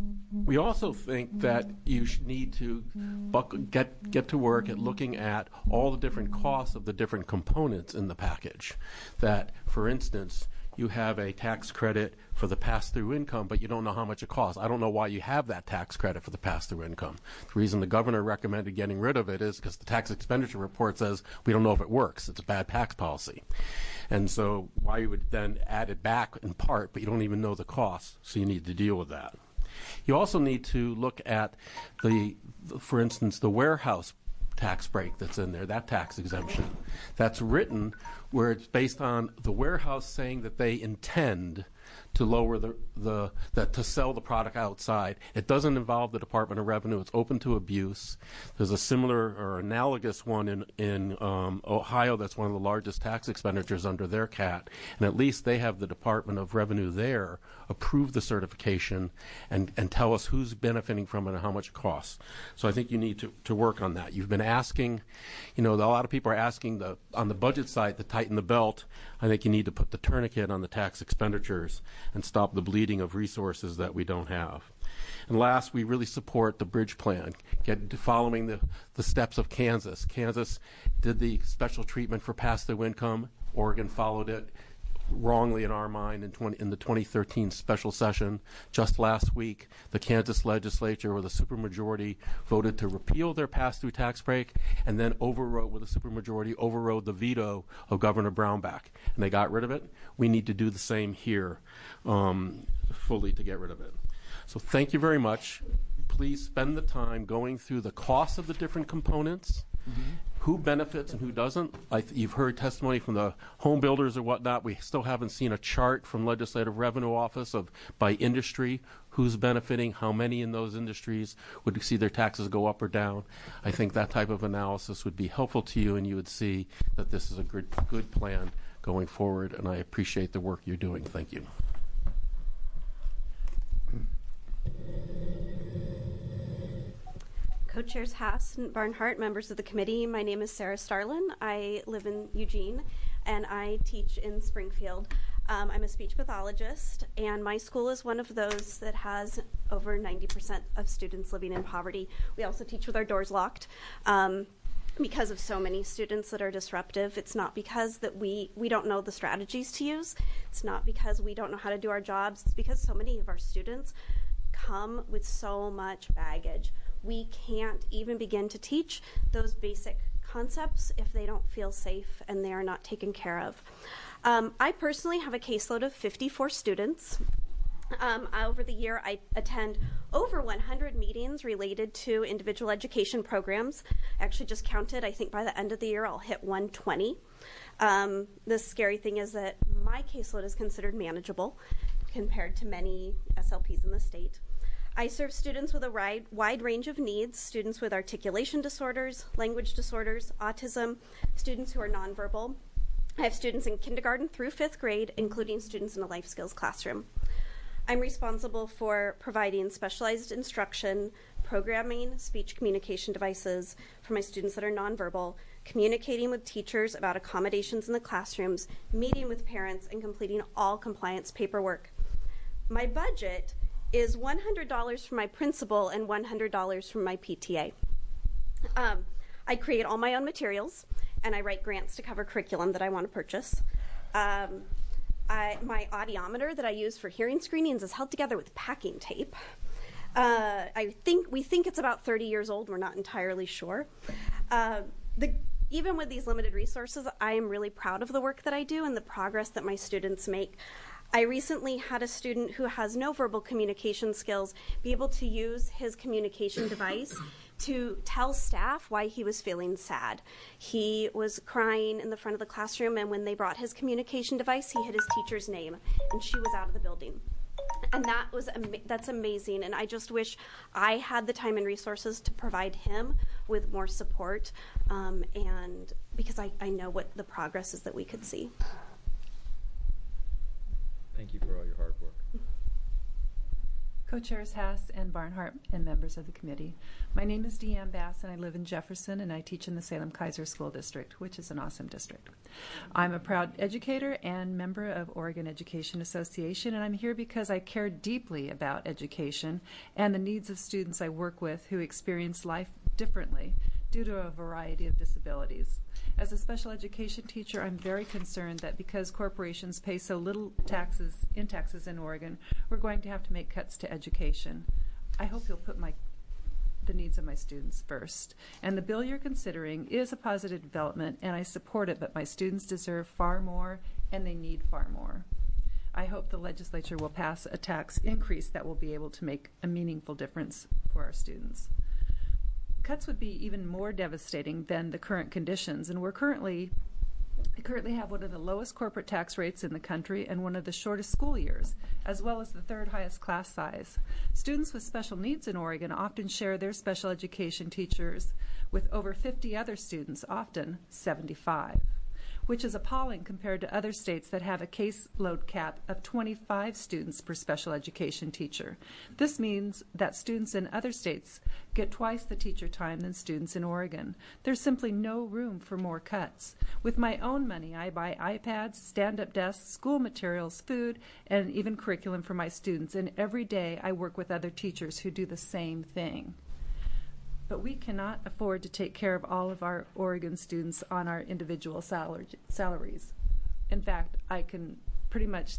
we also think that you should need to buck, get get to work at looking at all the different costs of the different components in the package. That, for instance, you have a tax credit for the pass-through income, but you don't know how much it costs. I don't know why you have that tax credit for the pass-through income. The reason the governor recommended getting rid of it is because the tax expenditure report says we don't know if it works. It's a bad tax policy. And so why you would then add it back in part, but you don't even know the cost, so you need to deal with that. You also need to look at the, the for instance, the warehouse tax break that's in there, that tax exemption. That's written where it's based on the warehouse saying that they intend to lower the, the that to sell the product outside. It doesn't involve the Department of Revenue. It's open to abuse. There's a similar or analogous one in, in um, Ohio that's one of the largest tax expenditures under their C A T, and at least they have the Department of Revenue there approve the certification and, and tell us who's benefiting from it and how much it costs. So I think you need to, to work on that. You've been asking, you know, a lot of people are asking the on the budget side to tighten the belt. I think you need to put the tourniquet on the tax expenditures and stop the bleeding of resources that we don't have. And last, we really support the bridge plan, get following the, the steps of Kansas. Kansas did the special treatment for pass-through income. Oregon followed it wrongly in our mind in, twenty, in the twenty thirteen special session. Just last week, the Kansas legislature with a supermajority voted to repeal their pass-through tax break and then overrode, with a supermajority, overrode the veto of Governor Brownback. And they got rid of it. We need to do the same here um, fully to get rid of it. So thank you very much. Please spend the time going through the costs of the different components, mm-hmm. who benefits and who doesn't. I th- you've heard testimony from the home builders or whatnot. We still haven't seen a chart from Legislative Revenue Office of by industry who's benefiting, how many in those industries would see their taxes go up or down. I think that type of analysis would be helpful to you, and you would see that this is a good, good plan going forward, and I appreciate the work you're doing. Thank you. Co-chairs Haas and Barnhart, members of the committee, my name is Sarah Starlin. I live in Eugene, and I teach in Springfield. Um, I'm a speech pathologist, and my school is one of those that has over ninety percent of students living in poverty. We also teach with our doors locked. Um, because of so many students that are disruptive. It's not because that we, we don't know the strategies to use. It's not because we don't know how to do our jobs. It's because so many of our students come with so much baggage. We can't even begin to teach those basic concepts if they don't feel safe and they are not taken care of. Um, I personally have a caseload of fifty-four students. Um, over the year, I attend over one hundred meetings related to individual education programs. I actually just counted. I think by the end of the year, I'll hit one hundred twenty. Um, the scary thing is that my caseload is considered manageable compared to many S L Ps in the state. I serve students with a wide, wide range of needs, students with articulation disorders, language disorders, autism, students who are nonverbal. I have students in kindergarten through fifth grade, including students in a life skills classroom. I'm responsible for providing specialized instruction, programming, speech communication devices for my students that are nonverbal, communicating with teachers about accommodations in the classrooms, meeting with parents, and completing all compliance paperwork. My budget is one hundred dollars from my principal and one hundred dollars from my P T A. Um, I create all my own materials, and I write grants to cover curriculum that I want to purchase. Um, I, my audiometer that I use for hearing screenings is held together with packing tape. Uh, I think we think it's about thirty years old. We're not entirely sure. Uh, the, even with these limited resources, I am really proud of the work that I do and the progress that my students make. I recently had a student who has no verbal communication skills be able to use his communication device to tell staff why he was feeling sad. He was crying in the front of the classroom, and when they brought his communication device, he hit his teacher's name, and she was out of the building. And that was ama- that's amazing, and I just wish I had the time and resources to provide him with more support, um, and because I, I know what the progress is that we could see. Thank you for all your hard work. Co-chairs Hass and Barnhart and members of the committee. My name is Deanne Bass, and I live in Jefferson, and I teach in the Salem-Keizer School District, which is an awesome district. I'm a proud educator and member of Oregon Education Association, and I'm here because I care deeply about education and the needs of students I work with who experience life differently due to a variety of disabilities. As a special education teacher, I'm very concerned that because corporations pay so little taxes in taxes in Oregon, we're going to have to make cuts to education. I hope you'll put my the needs of my students first. And the bill you're considering is a positive development, and I support it, but my students deserve far more, and they need far more. I hope the legislature will pass a tax increase that will be able to make a meaningful difference for our students. Cuts would be even more devastating than the current conditions, and we're currently we currently have one of the lowest corporate tax rates in the country and one of the shortest school years, as well as the third highest class size. Students with special needs in Oregon often share their special education teachers with over fifty other students, often seventy-five, which is appalling compared to other states that have a caseload cap of twenty-five students per special education teacher. This means that students in other states get twice the teacher time than students in Oregon. There's simply no room for more cuts. With my own money, I buy iPads, stand-up desks, school materials, food, and even curriculum for my students, and every day I work with other teachers who do the same thing. But we cannot afford to take care of all of our Oregon students on our individual salary, salaries. In fact, I can pretty much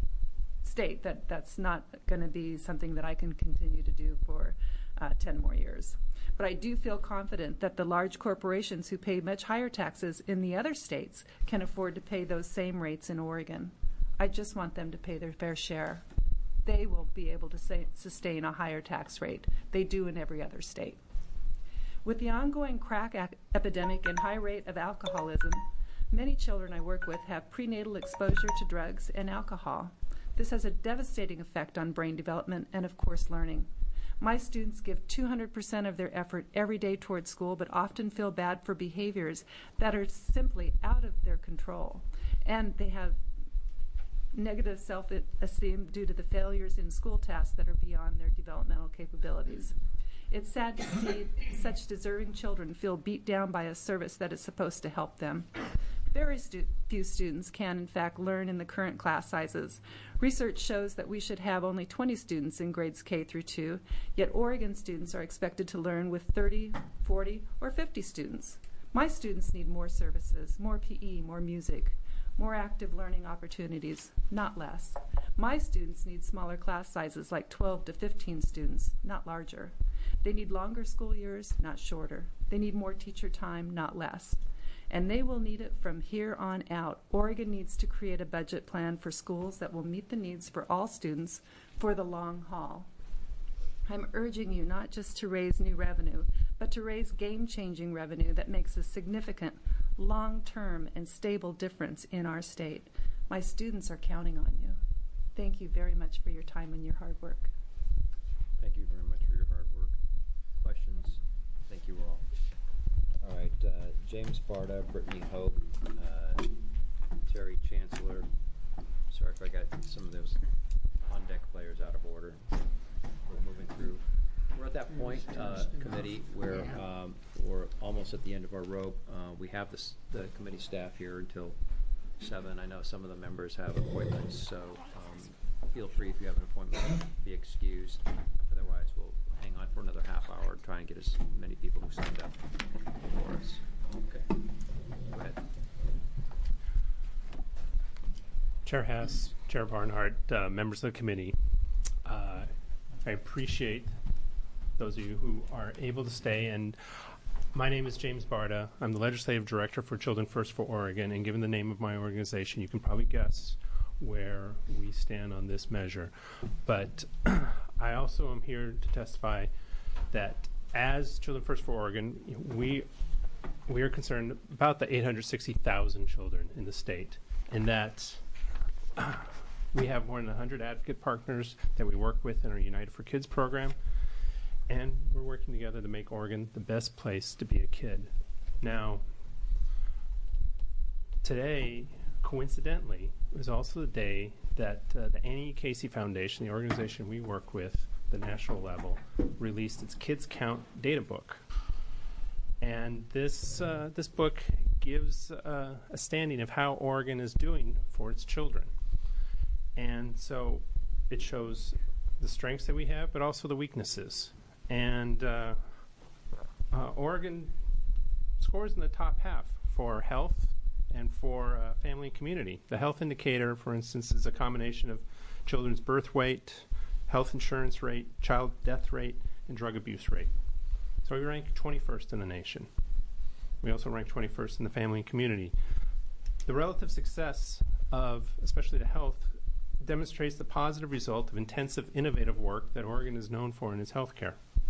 state that that's not going to be something that I can continue to do for uh, ten more years. But I do feel confident that the large corporations who pay much higher taxes in the other states can afford to pay those same rates in Oregon. I just want them to pay their fair share. They will be able to say, sustain a higher tax rate. They do in every other state. With the ongoing crack ap- epidemic and high rate of alcoholism, many children I work with have prenatal exposure to drugs and alcohol. This has a devastating effect on brain development and, of course, learning. My students give two hundred percent of their effort every day towards school, but often feel bad for behaviors that are simply out of their control. And they have negative self-esteem due to the failures in school tasks that are beyond their developmental capabilities. It's sad to see such deserving children feel beat down by a service that is supposed to help them. Very stu- few students can, in fact, learn in the current class sizes. Research shows that we should have only twenty students in grades K through two, yet Oregon students are expected to learn with thirty, forty, or fifty students. My students need more services, more P E, more music, more active learning opportunities, not less. My students need smaller class sizes like twelve to fifteen students, not larger. They need longer school years, not shorter. They need more teacher time, not less. and they will need it from here on out. Oregon needs to create a budget plan for schools that will meet the needs for all students for the long haul. I'm urging you not just to raise new revenue, but to raise game-changing revenue that makes a significant, long-term, and stable difference in our state. My students are counting on you. Thank you very much for your time and your hard work. Thank you very much for your hard work. Questions? Thank you all. All right, uh, James Barta, Brittany Hope, uh, Terry Chancellor. Sorry if I got some of those on-deck players out of order. We're moving through. We're at that point, uh, committee, where um, we're almost at the end of our rope. Uh, we have this, the committee staff here until seven. I know some of the members have appointments, so um, feel free if you have an appointment, be excused. Otherwise, we'll hang on for another half hour and try and get as many people who signed up for us. Okay, go ahead. Chair Hess, Chair Barnhart, uh, members of the committee, uh, I appreciate those of you who are able to stay. And my name is James Barta. I'm the Legislative Director for Children First for Oregon, and given the name of my organization, you can probably guess where we stand on this measure. But I also am here to testify that as Children First for Oregon, we we are concerned about the eight hundred sixty thousand children in the state, and that we have more than one hundred advocate partners that we work with in our United for Kids program, and we're working together to make Oregon the best place to be a kid. Now, today, coincidentally, was also the day that uh, the Annie Casey Foundation, the organization we work with, the national level, released its Kids Count data book. And this uh, this book gives uh, a standing of how Oregon is doing for its children. And so it shows the strengths that we have, but also the weaknesses. And uh, uh, Oregon scores in the top half for health and for uh, family and community. The health indicator, for instance, is a combination of children's birth weight, health insurance rate, child death rate, and drug abuse rate. So we rank twenty-first in the nation. We also rank twenty-first in the family and community. The relative success of, especially the health, demonstrates the positive result of intensive, innovative work that Oregon is known for in its healthcare.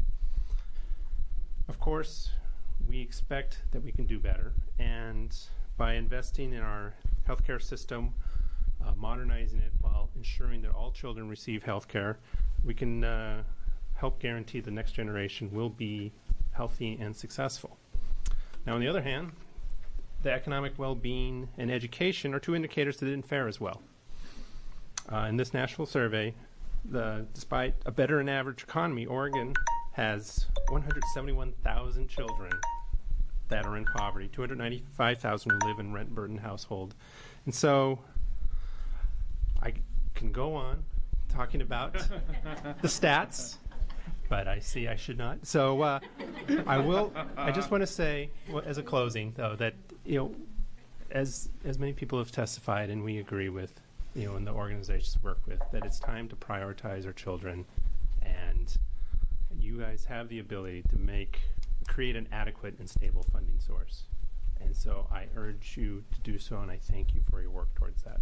Of course, we expect that we can do better, and by investing in our healthcare system, uh, modernizing it while ensuring that all children receive healthcare, we can uh, help guarantee the next generation will be healthy and successful. Now, on the other hand, the economic well-being and education are two indicators that didn't fare as well. Uh, in this national survey, the, despite a better than average economy, Oregon has one hundred seventy-one thousand children that are in poverty, two hundred ninety-five thousand who live in rent-burdened household. And so I can go on talking about the stats, but I see I should not. So uh, I will. I just want to say, well, as a closing, though, that you know, as as many people have testified, and we agree with, you know, and the organizations work with, that it's time to prioritize our children, and you guys have the ability to make create an adequate and stable funding source. And so I urge you to do so, and I thank you for your work towards that.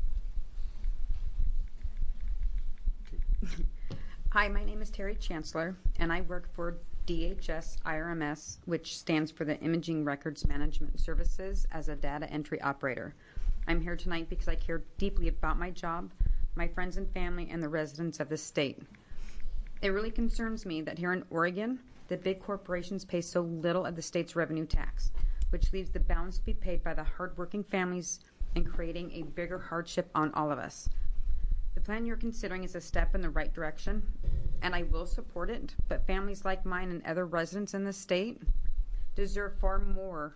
Hi, my name is Terry Chancellor, and I work for D H S I R M S, which stands for the Imaging Records Management Services, as a data entry operator. I'm here tonight because I care deeply about my job, my friends and family, and the residents of this state. It really concerns me that here in Oregon, the big corporations pay so little of the state's revenue tax, which leaves the balance to be paid by the hardworking families and creating a bigger hardship on all of us. The plan you're considering is a step in the right direction, and I will support it, but families like mine and other residents in the state deserve far more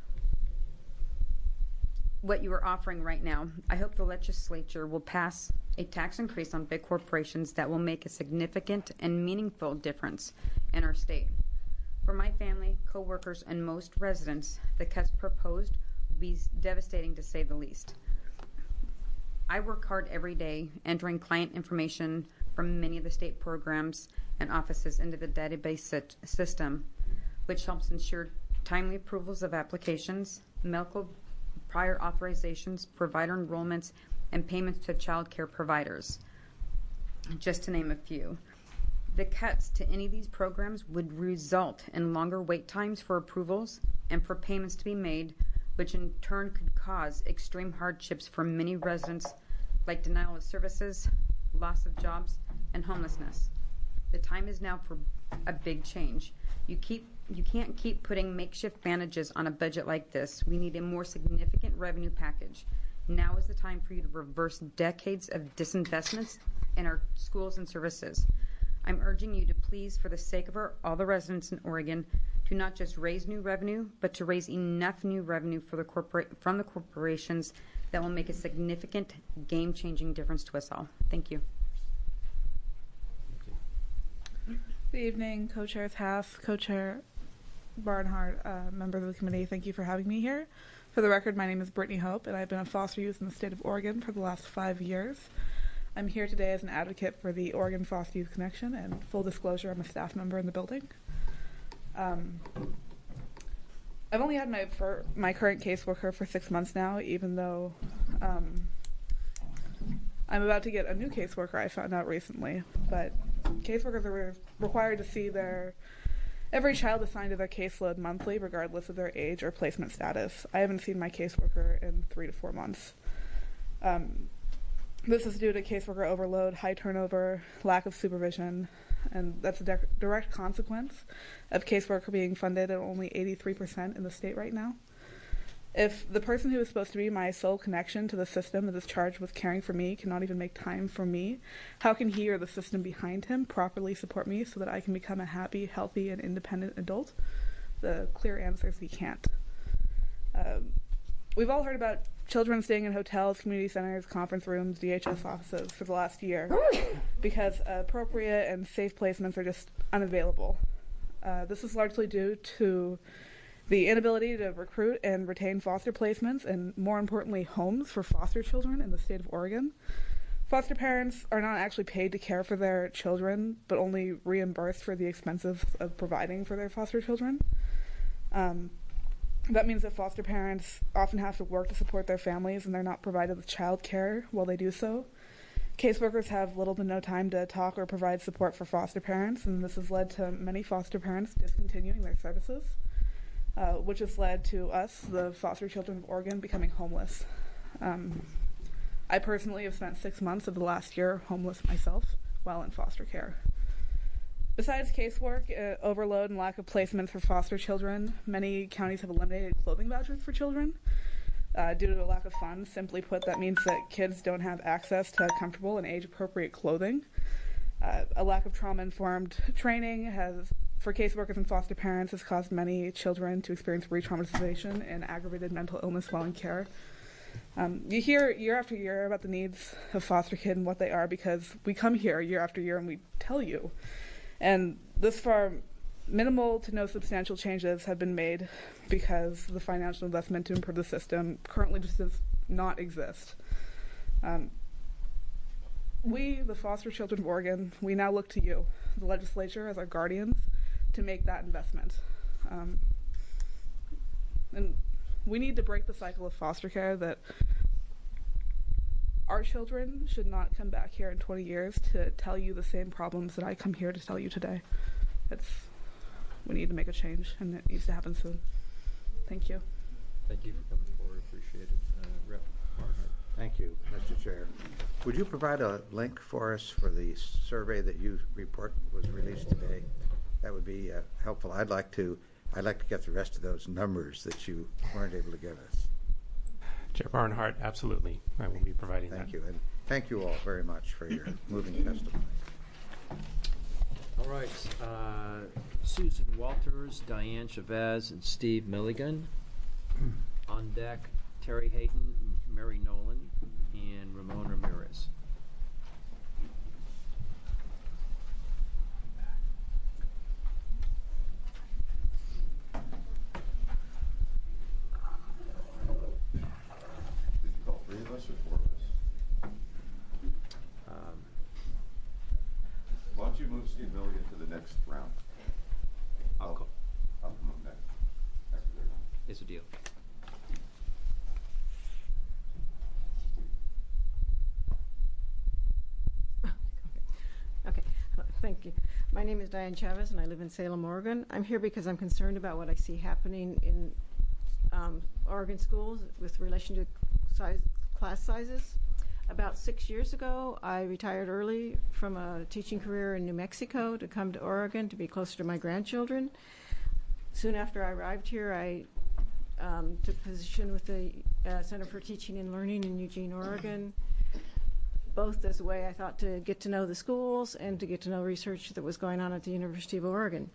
what you are offering right now. I hope the legislature will pass a tax increase on big corporations that will make a significant and meaningful difference in our state. For my family, coworkers, and most residents, the cuts proposed would be devastating, to say the least. I work hard every day entering client information from many of the state programs and offices into the database system, which helps ensure timely approvals of applications, medical prior authorizations, provider enrollments, and payments to child care providers, just to name a few. The cuts to any of these programs would result in longer wait times for approvals and for payments to be made, which in turn could cause extreme hardships for many residents, like denial of services, loss of jobs, and homelessness. The time is now for a big change. You keep you can't keep putting makeshift bandages on a budget like this. We need a more significant revenue package. Now is the time for you to reverse decades of disinvestments in our schools and services. I'm urging you to please, for the sake of our, all the residents in Oregon, to not just raise new revenue, but to raise enough new revenue for the corporate from the corporations that will make a significant, game-changing difference to us all. Thank you. Good evening, Co-Chairs Haas, Co-Chair Barnhart, uh, members of the committee. Thank you for having me here. For the record, my name is Brittany Hope, and I've been a foster youth in the state of Oregon for the last five years. I'm here today as an advocate for the Oregon Foster Youth Connection, and full disclosure, I'm a staff member in the building. Um, I've only had my for my current caseworker for six months now, even though um, I'm about to get a new caseworker I found out recently. But caseworkers are re- required to see their every child assigned to their caseload monthly, regardless of their age or placement status. I haven't seen my caseworker in three to four months. Um, this is due to caseworker overload, high turnover, lack of supervision, and that's a de- direct consequence of caseworker being funded at only eighty-three percent in the state right now. If the person who is supposed to be my sole connection to the system that is charged with caring for me cannot even make time for me, how can he or the system behind him properly support me so that I can become a happy, healthy, and independent adult? The clear answer is he can't. Um, we've all heard about children staying in hotels, community centers, conference rooms, D H S offices for the last year because appropriate and safe placements are just unavailable. Uh, this is largely due to the inability to recruit and retain foster placements and, more importantly, homes for foster children in the state of Oregon. Foster parents are not actually paid to care for their children, but only reimbursed for the expenses of providing for their foster children. Um, that means that foster parents often have to work to support their families, and they're not provided with child care while they do so. Caseworkers have little to no time to talk or provide support for foster parents, and this has led to many foster parents discontinuing their services. Uh, which has led to us, the foster children of Oregon, becoming homeless. Um, I personally have spent six months of the last year homeless myself while in foster care. Besides casework, uh, overload, and lack of placements for foster children, many counties have eliminated clothing vouchers for children uh, due to a lack of funds. Simply put, that means that kids don't have access to comfortable and age-appropriate clothing. Uh, a lack of trauma-informed training has for caseworkers and foster parents has caused many children to experience re-traumatization and aggravated mental illness while in care. Um, you hear year after year about the needs of foster kids and what they are because we come here year after year and we tell you. And thus far, minimal to no substantial changes have been made because the financial investment to improve the system currently just does not exist. Um, we, the foster children of Oregon, we now look to you, the legislature, as our guardians, to make that investment. Um, and we need to break the cycle of foster care that our children should not come back here in twenty years to tell you the same problems that I come here to tell you today. It's, we need to make a change, and it needs to happen soon. Thank you. Thank you for coming forward. Appreciate it. Uh, Rep Barnhart. Thank you, Mister Chair. Would you provide a link for us for the survey that you report was released today? That would be uh, helpful. I'd like to I'd like to get the rest of those numbers that you weren't able to give us. Chair Barnhart, absolutely. I will be providing thank that. Thank you, and thank you all very much for your moving testimony. All right. Uh, Susan Walters, Diane Chavez, and Steve Milligan. On deck, Terry Hayden, Mary Nolan, and Ramon Ramirez. Three of us or four of us? Um, Why don't you move Steve Milligan to the next round? I'll, I'll, I'll come up next. After they're done. It's a deal. Thank you. My name is Diane Chavez, and I live in Salem, Oregon. I'm here because I'm concerned about what I see happening in um, Oregon schools with relation to size, class sizes. About six years ago, I retired early from a teaching career in New Mexico to come to Oregon to be closer to my grandchildren. Soon after I arrived here, I um, took a position with the uh, Center for Teaching and Learning in Eugene, Oregon, both as a way I thought to get to know the schools and to get to know research that was going on at the University of Oregon.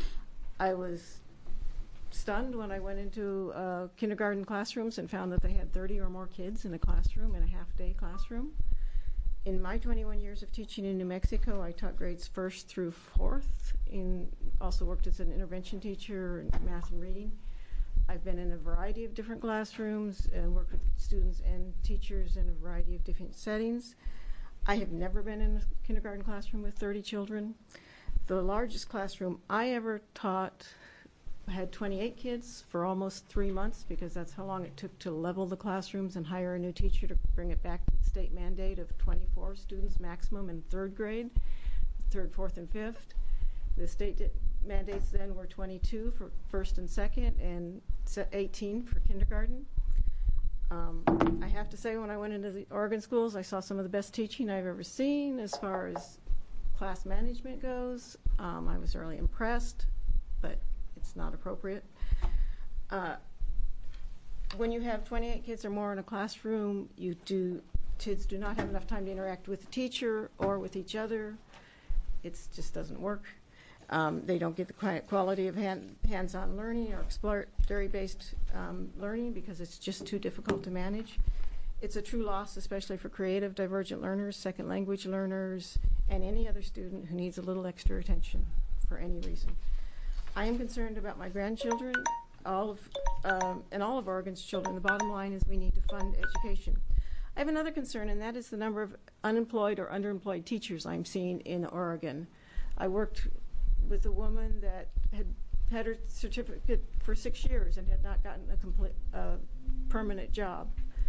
I was stunned when I went into uh, kindergarten classrooms and found that they had thirty or more kids in a classroom, in a half-day classroom. In my twenty-one years of teaching in New Mexico, I taught grades first through fourth, in, also worked as an intervention teacher in math and reading. I've been in a variety of different classrooms and worked with students and teachers in a variety of different settings. I have never been in a kindergarten classroom with thirty children. The largest classroom I ever taught had twenty-eight kids for almost three months because that's how long it took to level the classrooms and hire a new teacher to bring it back to the state mandate of twenty-four students maximum in third grade, third, fourth, and fifth. The state mandates then were twenty-two for first and second and eighteen for kindergarten. Um, I have to say, when I went into the Oregon schools, I saw some of the best teaching I've ever seen as far as class management goes. Um, I was really impressed, but it's not appropriate. Uh, when you have twenty-eight kids or more in a classroom, you do kids do not have enough time to interact with the teacher or with each other. It just doesn't work. Um, they don't get the quality of hand, hands-on learning or exploratory-based um, learning because it's just too difficult to manage. It's a true loss, especially for creative divergent learners, second language learners, and any other student who needs a little extra attention for any reason. I am concerned about my grandchildren, all of, um, and all of Oregon's children. The bottom line is we need to fund education. I have another concern, and that is the number of unemployed or underemployed teachers I'm seeing in Oregon. I worked with a woman that had had her certificate for six years and had not gotten a complete uh, permanent job.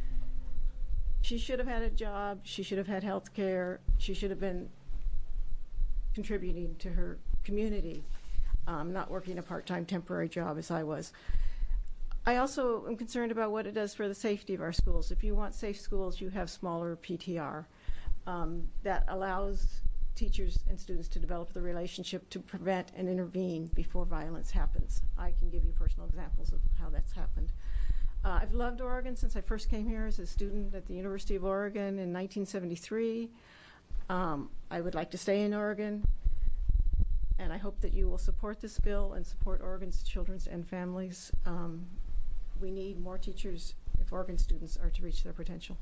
She should have had a job. She should have had health care. She should have been contributing to her community, um, not working a part-time temporary job as I was. I also am concerned about what it does for the safety of our schools. If you want safe schools, you have smaller P T R. Um, that allows teachers and students to develop the relationship to prevent and intervene before violence happens. I can give you personal examples of how that's happened. Uh, I've loved Oregon since I first came here as a student at the University of Oregon in nineteen seventy-three. Um, I would like to stay in Oregon, and I hope that you will support this bill and support Oregon's children and families. Um, we need more teachers if Oregon students are to reach their potential.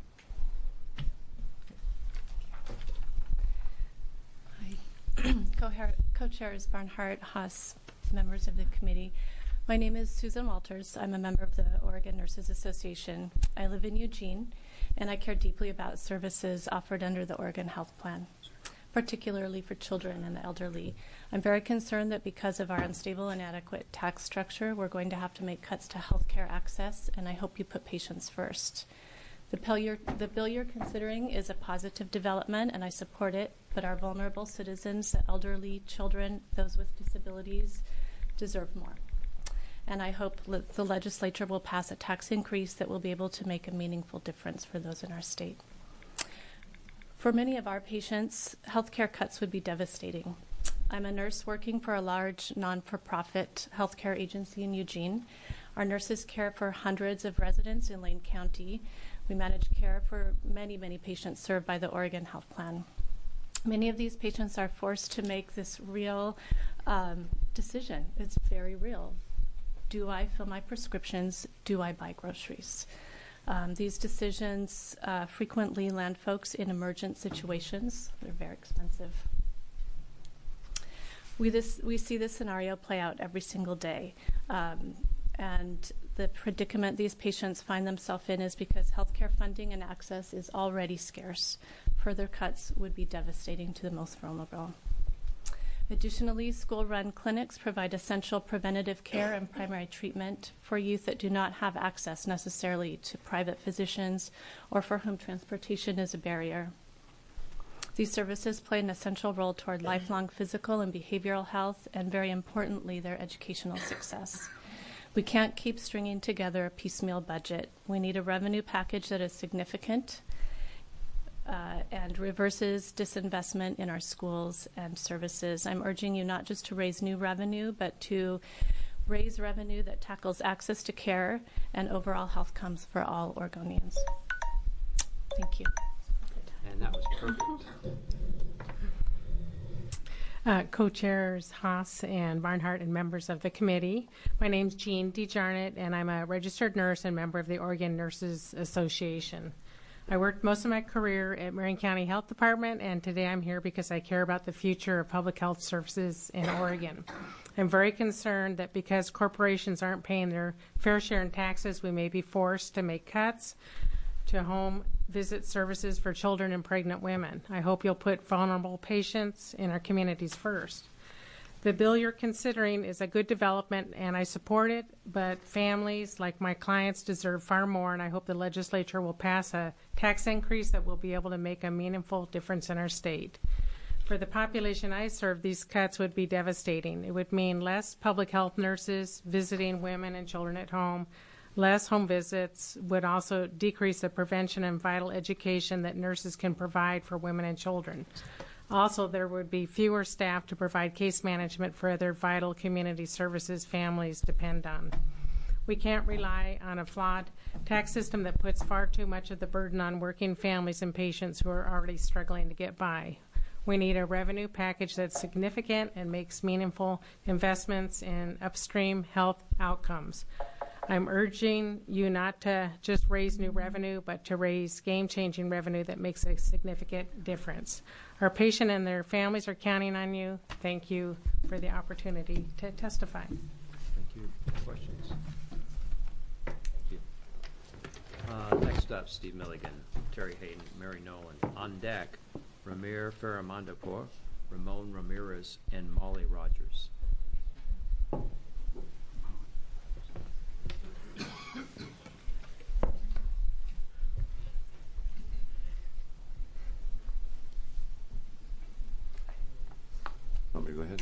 Co-chairs Barnhart, Haas, members of the committee. My name is Susan Walters. I'm a member of the Oregon Nurses Association. I live in Eugene, and I care deeply about services offered under the Oregon Health Plan, particularly for children and the elderly. I'm very concerned that because of our unstable and inadequate tax structure, we're going to have to make cuts to health care access, and I hope you put patients first. The bill, you're, the bill you're considering is a positive development, and I support it, but our vulnerable citizens, the elderly, children, those with disabilities, deserve more. And I hope le- the legislature will pass a tax increase that will be able to make a meaningful difference for those in our state. For many of our patients, healthcare cuts would be devastating. I'm a nurse working for a large non-for-profit healthcare agency in Eugene. Our nurses care for hundreds of residents in Lane County. We manage care for many, many patients served by the Oregon Health Plan. Many of these patients are forced to make this real um, decision. It's very real. Do I fill my prescriptions? Do I buy groceries? Um, these decisions uh, frequently land folks in emergent situations. They're very expensive. We, this, we see this scenario play out every single day. Um, and the predicament these patients find themselves in is because healthcare funding and access is already scarce. Further cuts would be devastating to the most vulnerable. Additionally, school-run clinics provide essential preventative care and primary treatment for youth that do not have access necessarily to private physicians or for whom transportation is a barrier. These services play an essential role toward lifelong physical and behavioral health, and very importantly, their educational success. We can't keep stringing together a piecemeal budget. We need a revenue package that is significant uh, and reverses disinvestment in our schools and services. I'm urging you not just to raise new revenue, but to raise revenue that tackles access to care and overall health comes for all Oregonians. Thank you. And that was perfect. Uh, Co-chairs Haas and Barnhart and members of the committee. My name's Jean DeJarnett, and I'm a registered nurse and member of the Oregon Nurses Association. I worked most of my career at Marion County Health Department, and today I'm here because I care about the future of public health services in Oregon. I'm very concerned that because corporations aren't paying their fair share in taxes, we may be forced to make cuts to home visit services for children and pregnant women. I hope you'll put vulnerable patients in our communities first. The bill you're considering is a good development, and I support it, but families like my clients deserve far more, and I hope the legislature will pass a tax increase that will be able to make a meaningful difference in our state. For the population I serve, these cuts would be devastating. It would mean less public health nurses visiting women and children at home. Less home visits would also decrease the prevention and vital education that nurses can provide for women and children. Also, there would be fewer staff to provide case management for other vital community services families depend on. We can't rely on a flawed tax system that puts far too much of the burden on working families and patients who are already struggling to get by. We need a revenue package that's significant and makes meaningful investments in upstream health outcomes. I'm urging you not to just raise new revenue, but to raise game-changing revenue that makes a significant difference. Our patient and their families are counting on you. Thank you for the opportunity to testify. Thank you. Questions? Thank you. Uh, next up, Steve Milligan, Terry Hayden, Mary Nolan. On deck, Ramir Faramandapur, Ramon Ramirez, and Molly Rogers. Want me to go ahead?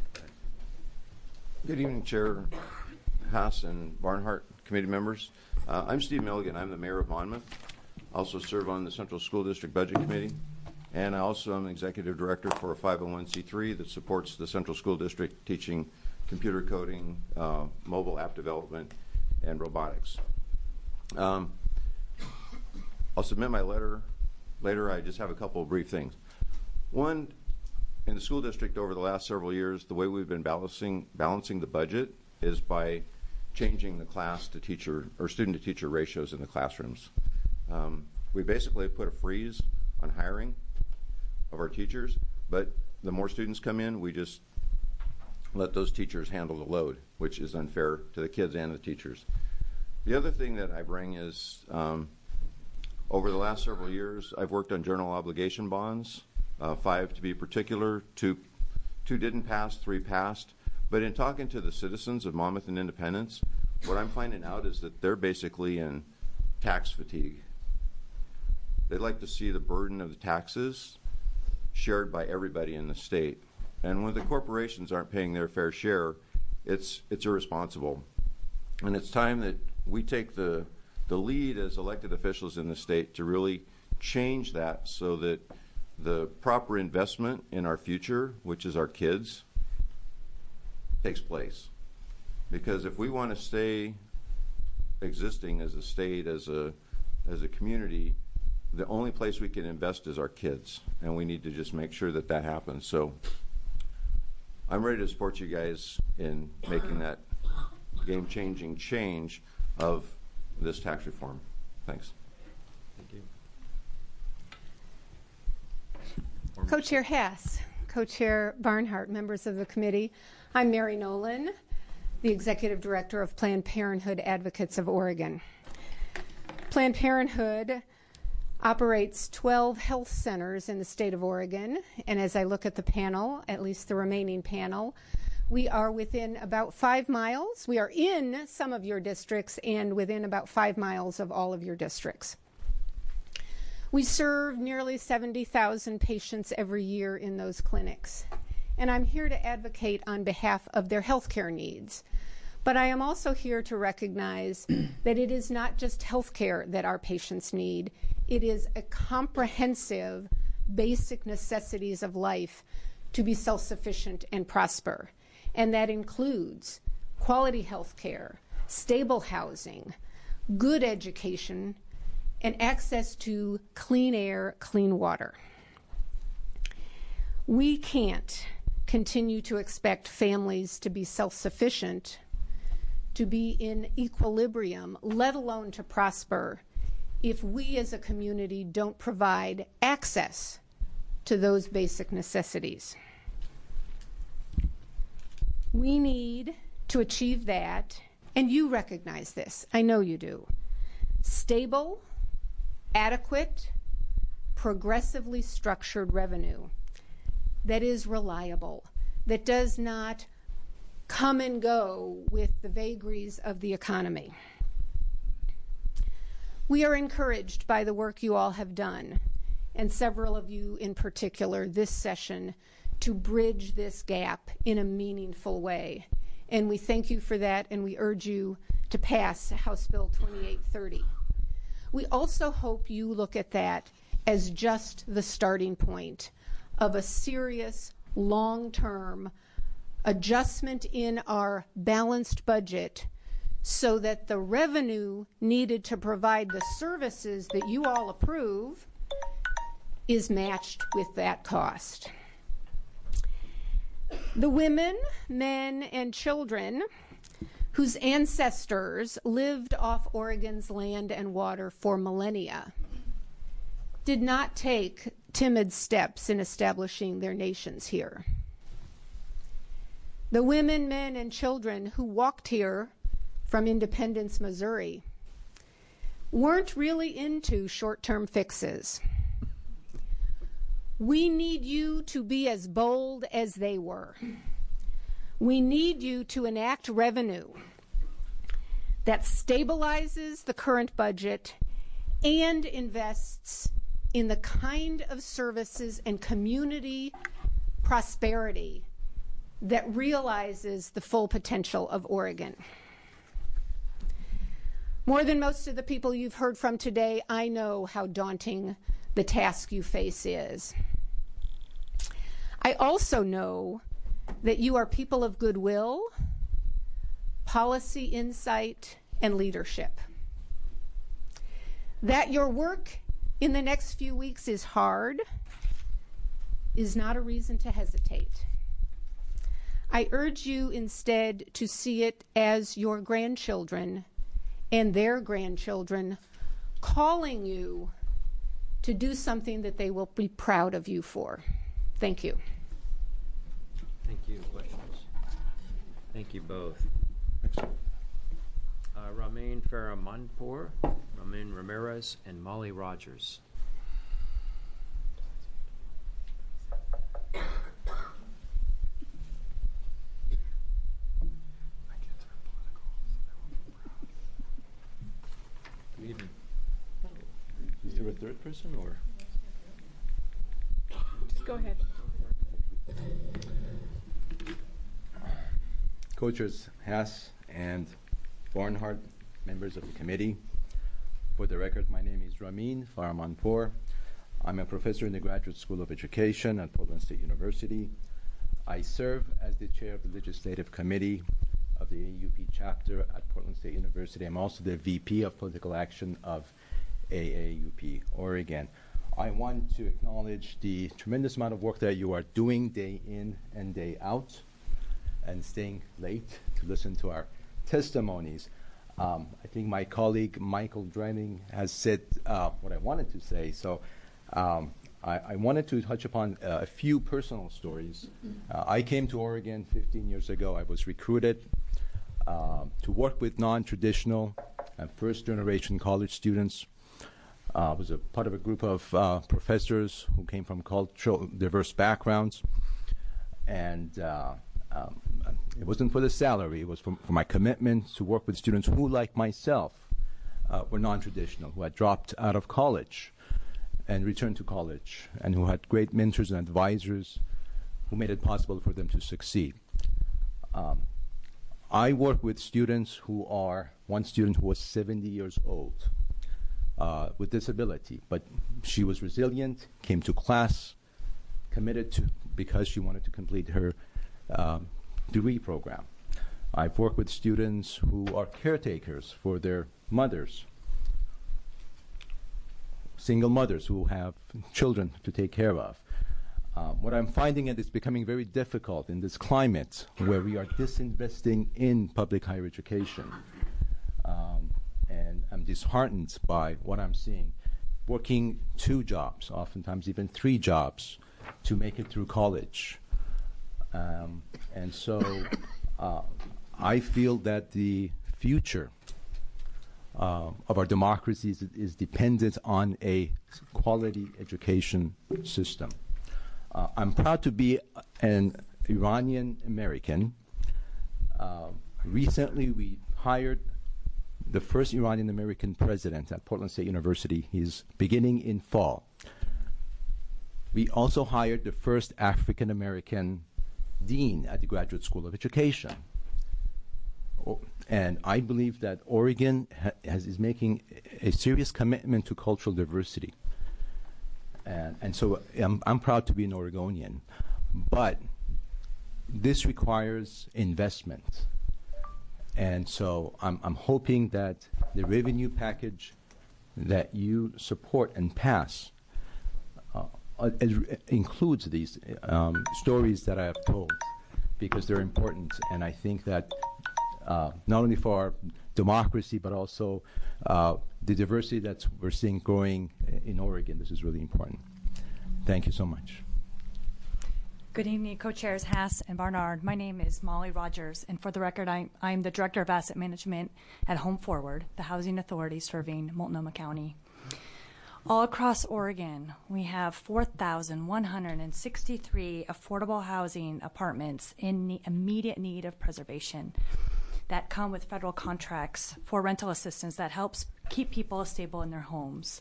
Good evening, Chair Haas and Barnhart committee members. Uh, I'm Steve Milligan. I'm the mayor of Monmouth. I also serve on the Central School District Budget Committee, and I also am executive director for a five oh one c three that supports the Central School District teaching computer coding, uh, mobile app development, and robotics. Um, I'll submit my letter later. I just have a couple of brief things. One, in the school district over the last several years, the way we've been balancing balancing the budget is by changing the class to teacher or student to teacher ratios in the classrooms. Um, we basically put a freeze on hiring of our teachers, but the more students come in, we just let those teachers handle the load, which is unfair to the kids and the teachers. The other thing that I bring is um, over the last several years, I've worked on general obligation bonds. Uh, five to be particular, two, two didn't pass, three passed. But in talking to the citizens of Monmouth and Independence, what I'm finding out is that they're basically in tax fatigue. They'd like to see the burden of the taxes shared by everybody in the state. And when the corporations aren't paying their fair share, it's, it's irresponsible. And it's time that we take the, the lead as elected officials in the state to really change that so that the proper investment in our future, which is our kids, takes place. Because if we want to stay existing as a state, as a as a community, the only place we can invest is our kids, and we need to just make sure that that happens. So I'm ready to support you guys in making that game-changing change of this tax reform. Thanks. Thank you. Co-Chair Hess, Co-Chair Barnhart, members of the committee. I'm Mary Nolan, the Executive Director of Planned Parenthood Advocates of Oregon. Planned Parenthood operates twelve health centers in the state of Oregon, and as I look at the panel, at least the remaining panel, we are within about five miles. We are in some of your districts and within about five miles of all of your districts. We serve nearly seventy thousand patients every year in those clinics, and I'm here to advocate on behalf of their healthcare needs. But I am also here to recognize that it is not just healthcare that our patients need. It is a comprehensive, basic necessities of life to be self-sufficient and prosper. And that includes quality health care, stable housing, good education, and access to clean air, clean water. We can't continue to expect families to be self-sufficient, to be in equilibrium, let alone to prosper, if we as a community don't provide access to those basic necessities. We need to achieve that, and you recognize this, I know you do. Stable, adequate, progressively structured revenue that is reliable, that does not come and go with the vagaries of the economy. We are encouraged by the work you all have done, and several of you in particular this session, to bridge this gap in a meaningful way. And we thank you for that, and we urge you to pass House Bill twenty-eight thirty. We also hope you look at that as just the starting point of a serious, long-term adjustment in our balanced budget so that the revenue needed to provide the services that you all approve is matched with that cost. The women, men, and children whose ancestors lived off Oregon's land and water for millennia did not take timid steps in establishing their nations here. The women, men, and children who walked here from Independence, Missouri, weren't really into short-term fixes. We need you to be as bold as they were. We need you to enact revenue that stabilizes the current budget and invests in the kind of services and community prosperity that realizes the full potential of Oregon. More than most of the people you've heard from today, I know how daunting the task you face is. I also know that you are people of goodwill, policy insight, and leadership. That your work in the next few weeks is hard is not a reason to hesitate. I urge you instead to see it as your grandchildren and their grandchildren calling you to do something that they will be proud of you for. Thank you. Thank you. Questions? Thank you both. Uh, Ramin Faramanpour, Ramin Ramirez, and Molly Rogers. Good evening. Is there a third person, or? Just go ahead. Co-chairs Haas and Barnhart, members of the committee. For the record, my name is Ramin Faramanpour. I'm a professor in the Graduate School of Education at Portland State University. I serve as the chair of the Legislative Committee of the A U P chapter at Portland State University. I'm also the V P of Political Action of A A U P Oregon. I want to acknowledge the tremendous amount of work that you are doing day in and day out and staying late to listen to our testimonies. Um, I think my colleague Michael Drenning has said uh, what I wanted to say, so um, I, I wanted to touch upon uh, a few personal stories. Uh, I came to Oregon fifteen years ago. I was recruited uh, to work with non-traditional and first-generation college students. I uh, was a part of a group of uh, professors who came from cultural diverse backgrounds, and uh, um, it wasn't for the salary. It was for, for my commitment to work with students who, like myself, uh, were non-traditional, who had dropped out of college. and returned to college, and who had great mentors and advisors who made it possible for them to succeed. Um, I work with students who are, one student who was seventy years old uh, with disability, but she was resilient, came to class, committed to, because she wanted to complete her um, degree program. I've worked with students who are caretakers for their mothers, single mothers who have children to take care of. Um, what I'm finding is it's becoming very difficult in this climate where we are disinvesting in public higher education. Um, and I'm disheartened by what I'm seeing. Working two jobs, oftentimes even three jobs, to make it through college. Um, and so uh, I feel that the future uh, of our democracy is, is dependent on a quality education system. Uh, I'm proud to be an Iranian American. Uh, recently, we hired the first Iranian American president at Portland State University. He's beginning in fall. We also hired the first African American dean at the Graduate School of Education. O- and I believe that Oregon ha- has, is making a serious commitment to cultural diversity. And, and so I'm, I'm proud to be an Oregonian. But this requires investment. And so I'm, I'm hoping that the revenue package that you support and pass uh, uh, includes these um, stories that I have told, because they're important. And I think that uh, not only for our democracy, but also uh, the diversity that we're seeing growing in Oregon, this is really important. Thank you so much. Good evening, co-chairs Hass and Barnard. My name is Molly Rogers, and for the record, I, I'm the Director of Asset Management at Home Forward, the housing authority serving Multnomah County. All across Oregon, we have four thousand one hundred sixty-three affordable housing apartments in ne- immediate need of preservation that come with federal contracts for rental assistance that helps keep people stable in their homes.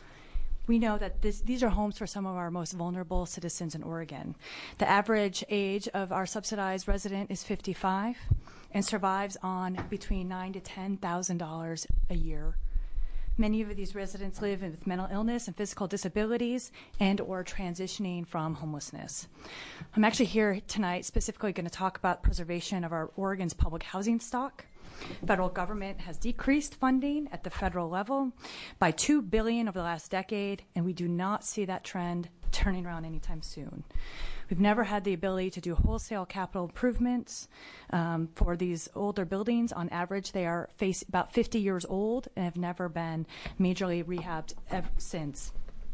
We know that this, these are homes for some of our most vulnerable citizens in Oregon. The average age of our subsidized resident is fifty-five and survives on between nine to ten thousand dollars a year. Many of these residents live with mental illness and physical disabilities and or transitioning from homelessness. I'm actually here tonight specifically going to talk about preservation of our Oregon's public housing stock. Federal government has decreased funding at the federal level by two billion dollars over the last decade, and we do not see that trend turning around anytime soon. We've never had the ability to do wholesale capital improvements um, for these older buildings. On average, they are face about fifty years old and have never been majorly rehabbed ever since.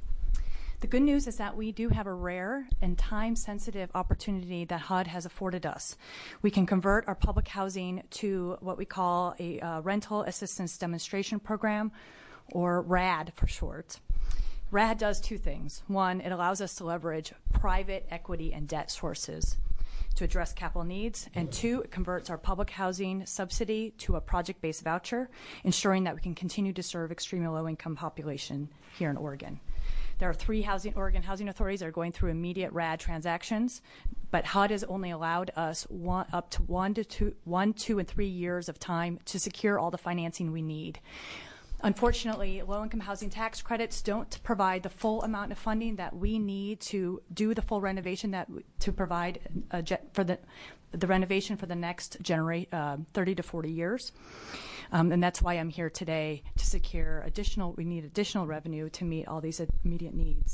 The good news is that we do have a rare and time-sensitive opportunity that H U D has afforded us. We can convert our public housing to what we call a uh, Rental Assistance Demonstration Program, or RAD for short. RAD does two things. One, it allows us to leverage private equity and debt sources to address capital needs. And two, it converts our public housing subsidy to a project-based voucher, ensuring that we can continue to serve extremely low-income population here in Oregon. There are three housing, Oregon housing authorities that are going through immediate RAD transactions, but H U D has only allowed us one, up to one to two, one, two, and three years of time to secure all the financing we need. Unfortunately, low-income housing tax credits don't provide the full amount of funding that we need to do the full renovation that to provide a jet for the the renovation for the next genera- uh, thirty to forty years. Um, and that's why I'm here today to secure additional, we need additional revenue to meet all these immediate needs.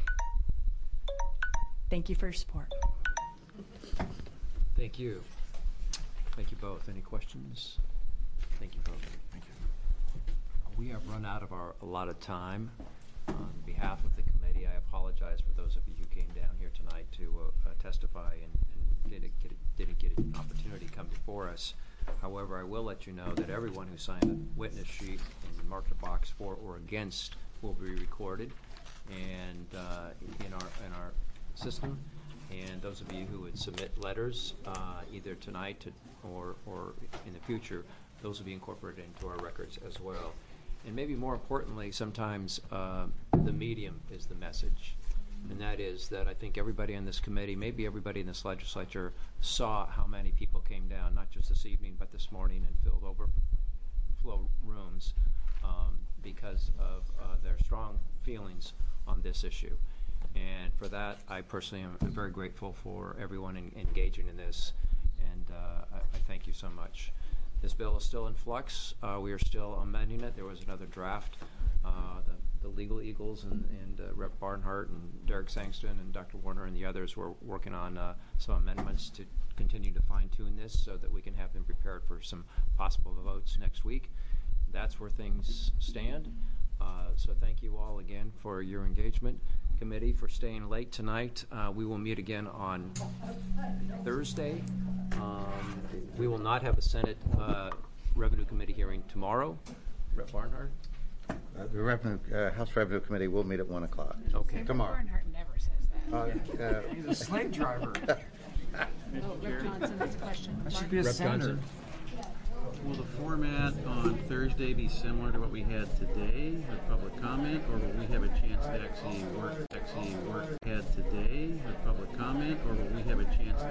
Thank you for your support. Thank you. Thank you both. Any questions? Thank you both. Thank you. We have run out of our allotted time. On behalf of the committee, I apologize for those of you who came down here tonight to uh, uh, testify and, and didn't, get, didn't get an opportunity to come before us. However, I will let you know that everyone who signed a witness sheet and marked a box for or against will be recorded and uh, in our in our system. And those of you who would submit letters uh, either tonight to, or or in the future, those will be incorporated into our records as well. and maybe more importantly, sometimes uh, the medium is the message. And that is that I think everybody on this committee, maybe everybody in this legislature, saw how many people came down, not just this evening, but this morning, and filled overflow rooms um, because of uh, their strong feelings on this issue. And for that, I personally am very grateful for everyone in, engaging in this, and uh, I, I thank you so much. This bill is still in flux. Uh, we are still amending it. There was another draft. Uh, the The Legal Eagles and, and uh, Representative Barnhart and Derek Sangston and Doctor Warner and the others were working on uh, some amendments to continue to fine-tune this so that we can have them prepared for some possible votes next week. That's where things stand. Uh, so thank you all again for your engagement. Committee for staying late tonight. Uh, we will meet again on Thursday. Um, we will not have a Senate uh, Revenue Committee hearing tomorrow. Representative Barnhart? Uh, the Revenue, uh, House Revenue Committee will meet at one o'clock. Okay. Tomorrow. Barnhart never says that. Uh, uh, He's a slave driver. Oh, Rep Johnson has a question. I should be a Rep senator. Johnson. Will the format on Thursday be similar to what we had today with public comment, or will we have a chance to actually work, actually work ahead today with public comment, or will we have a chance to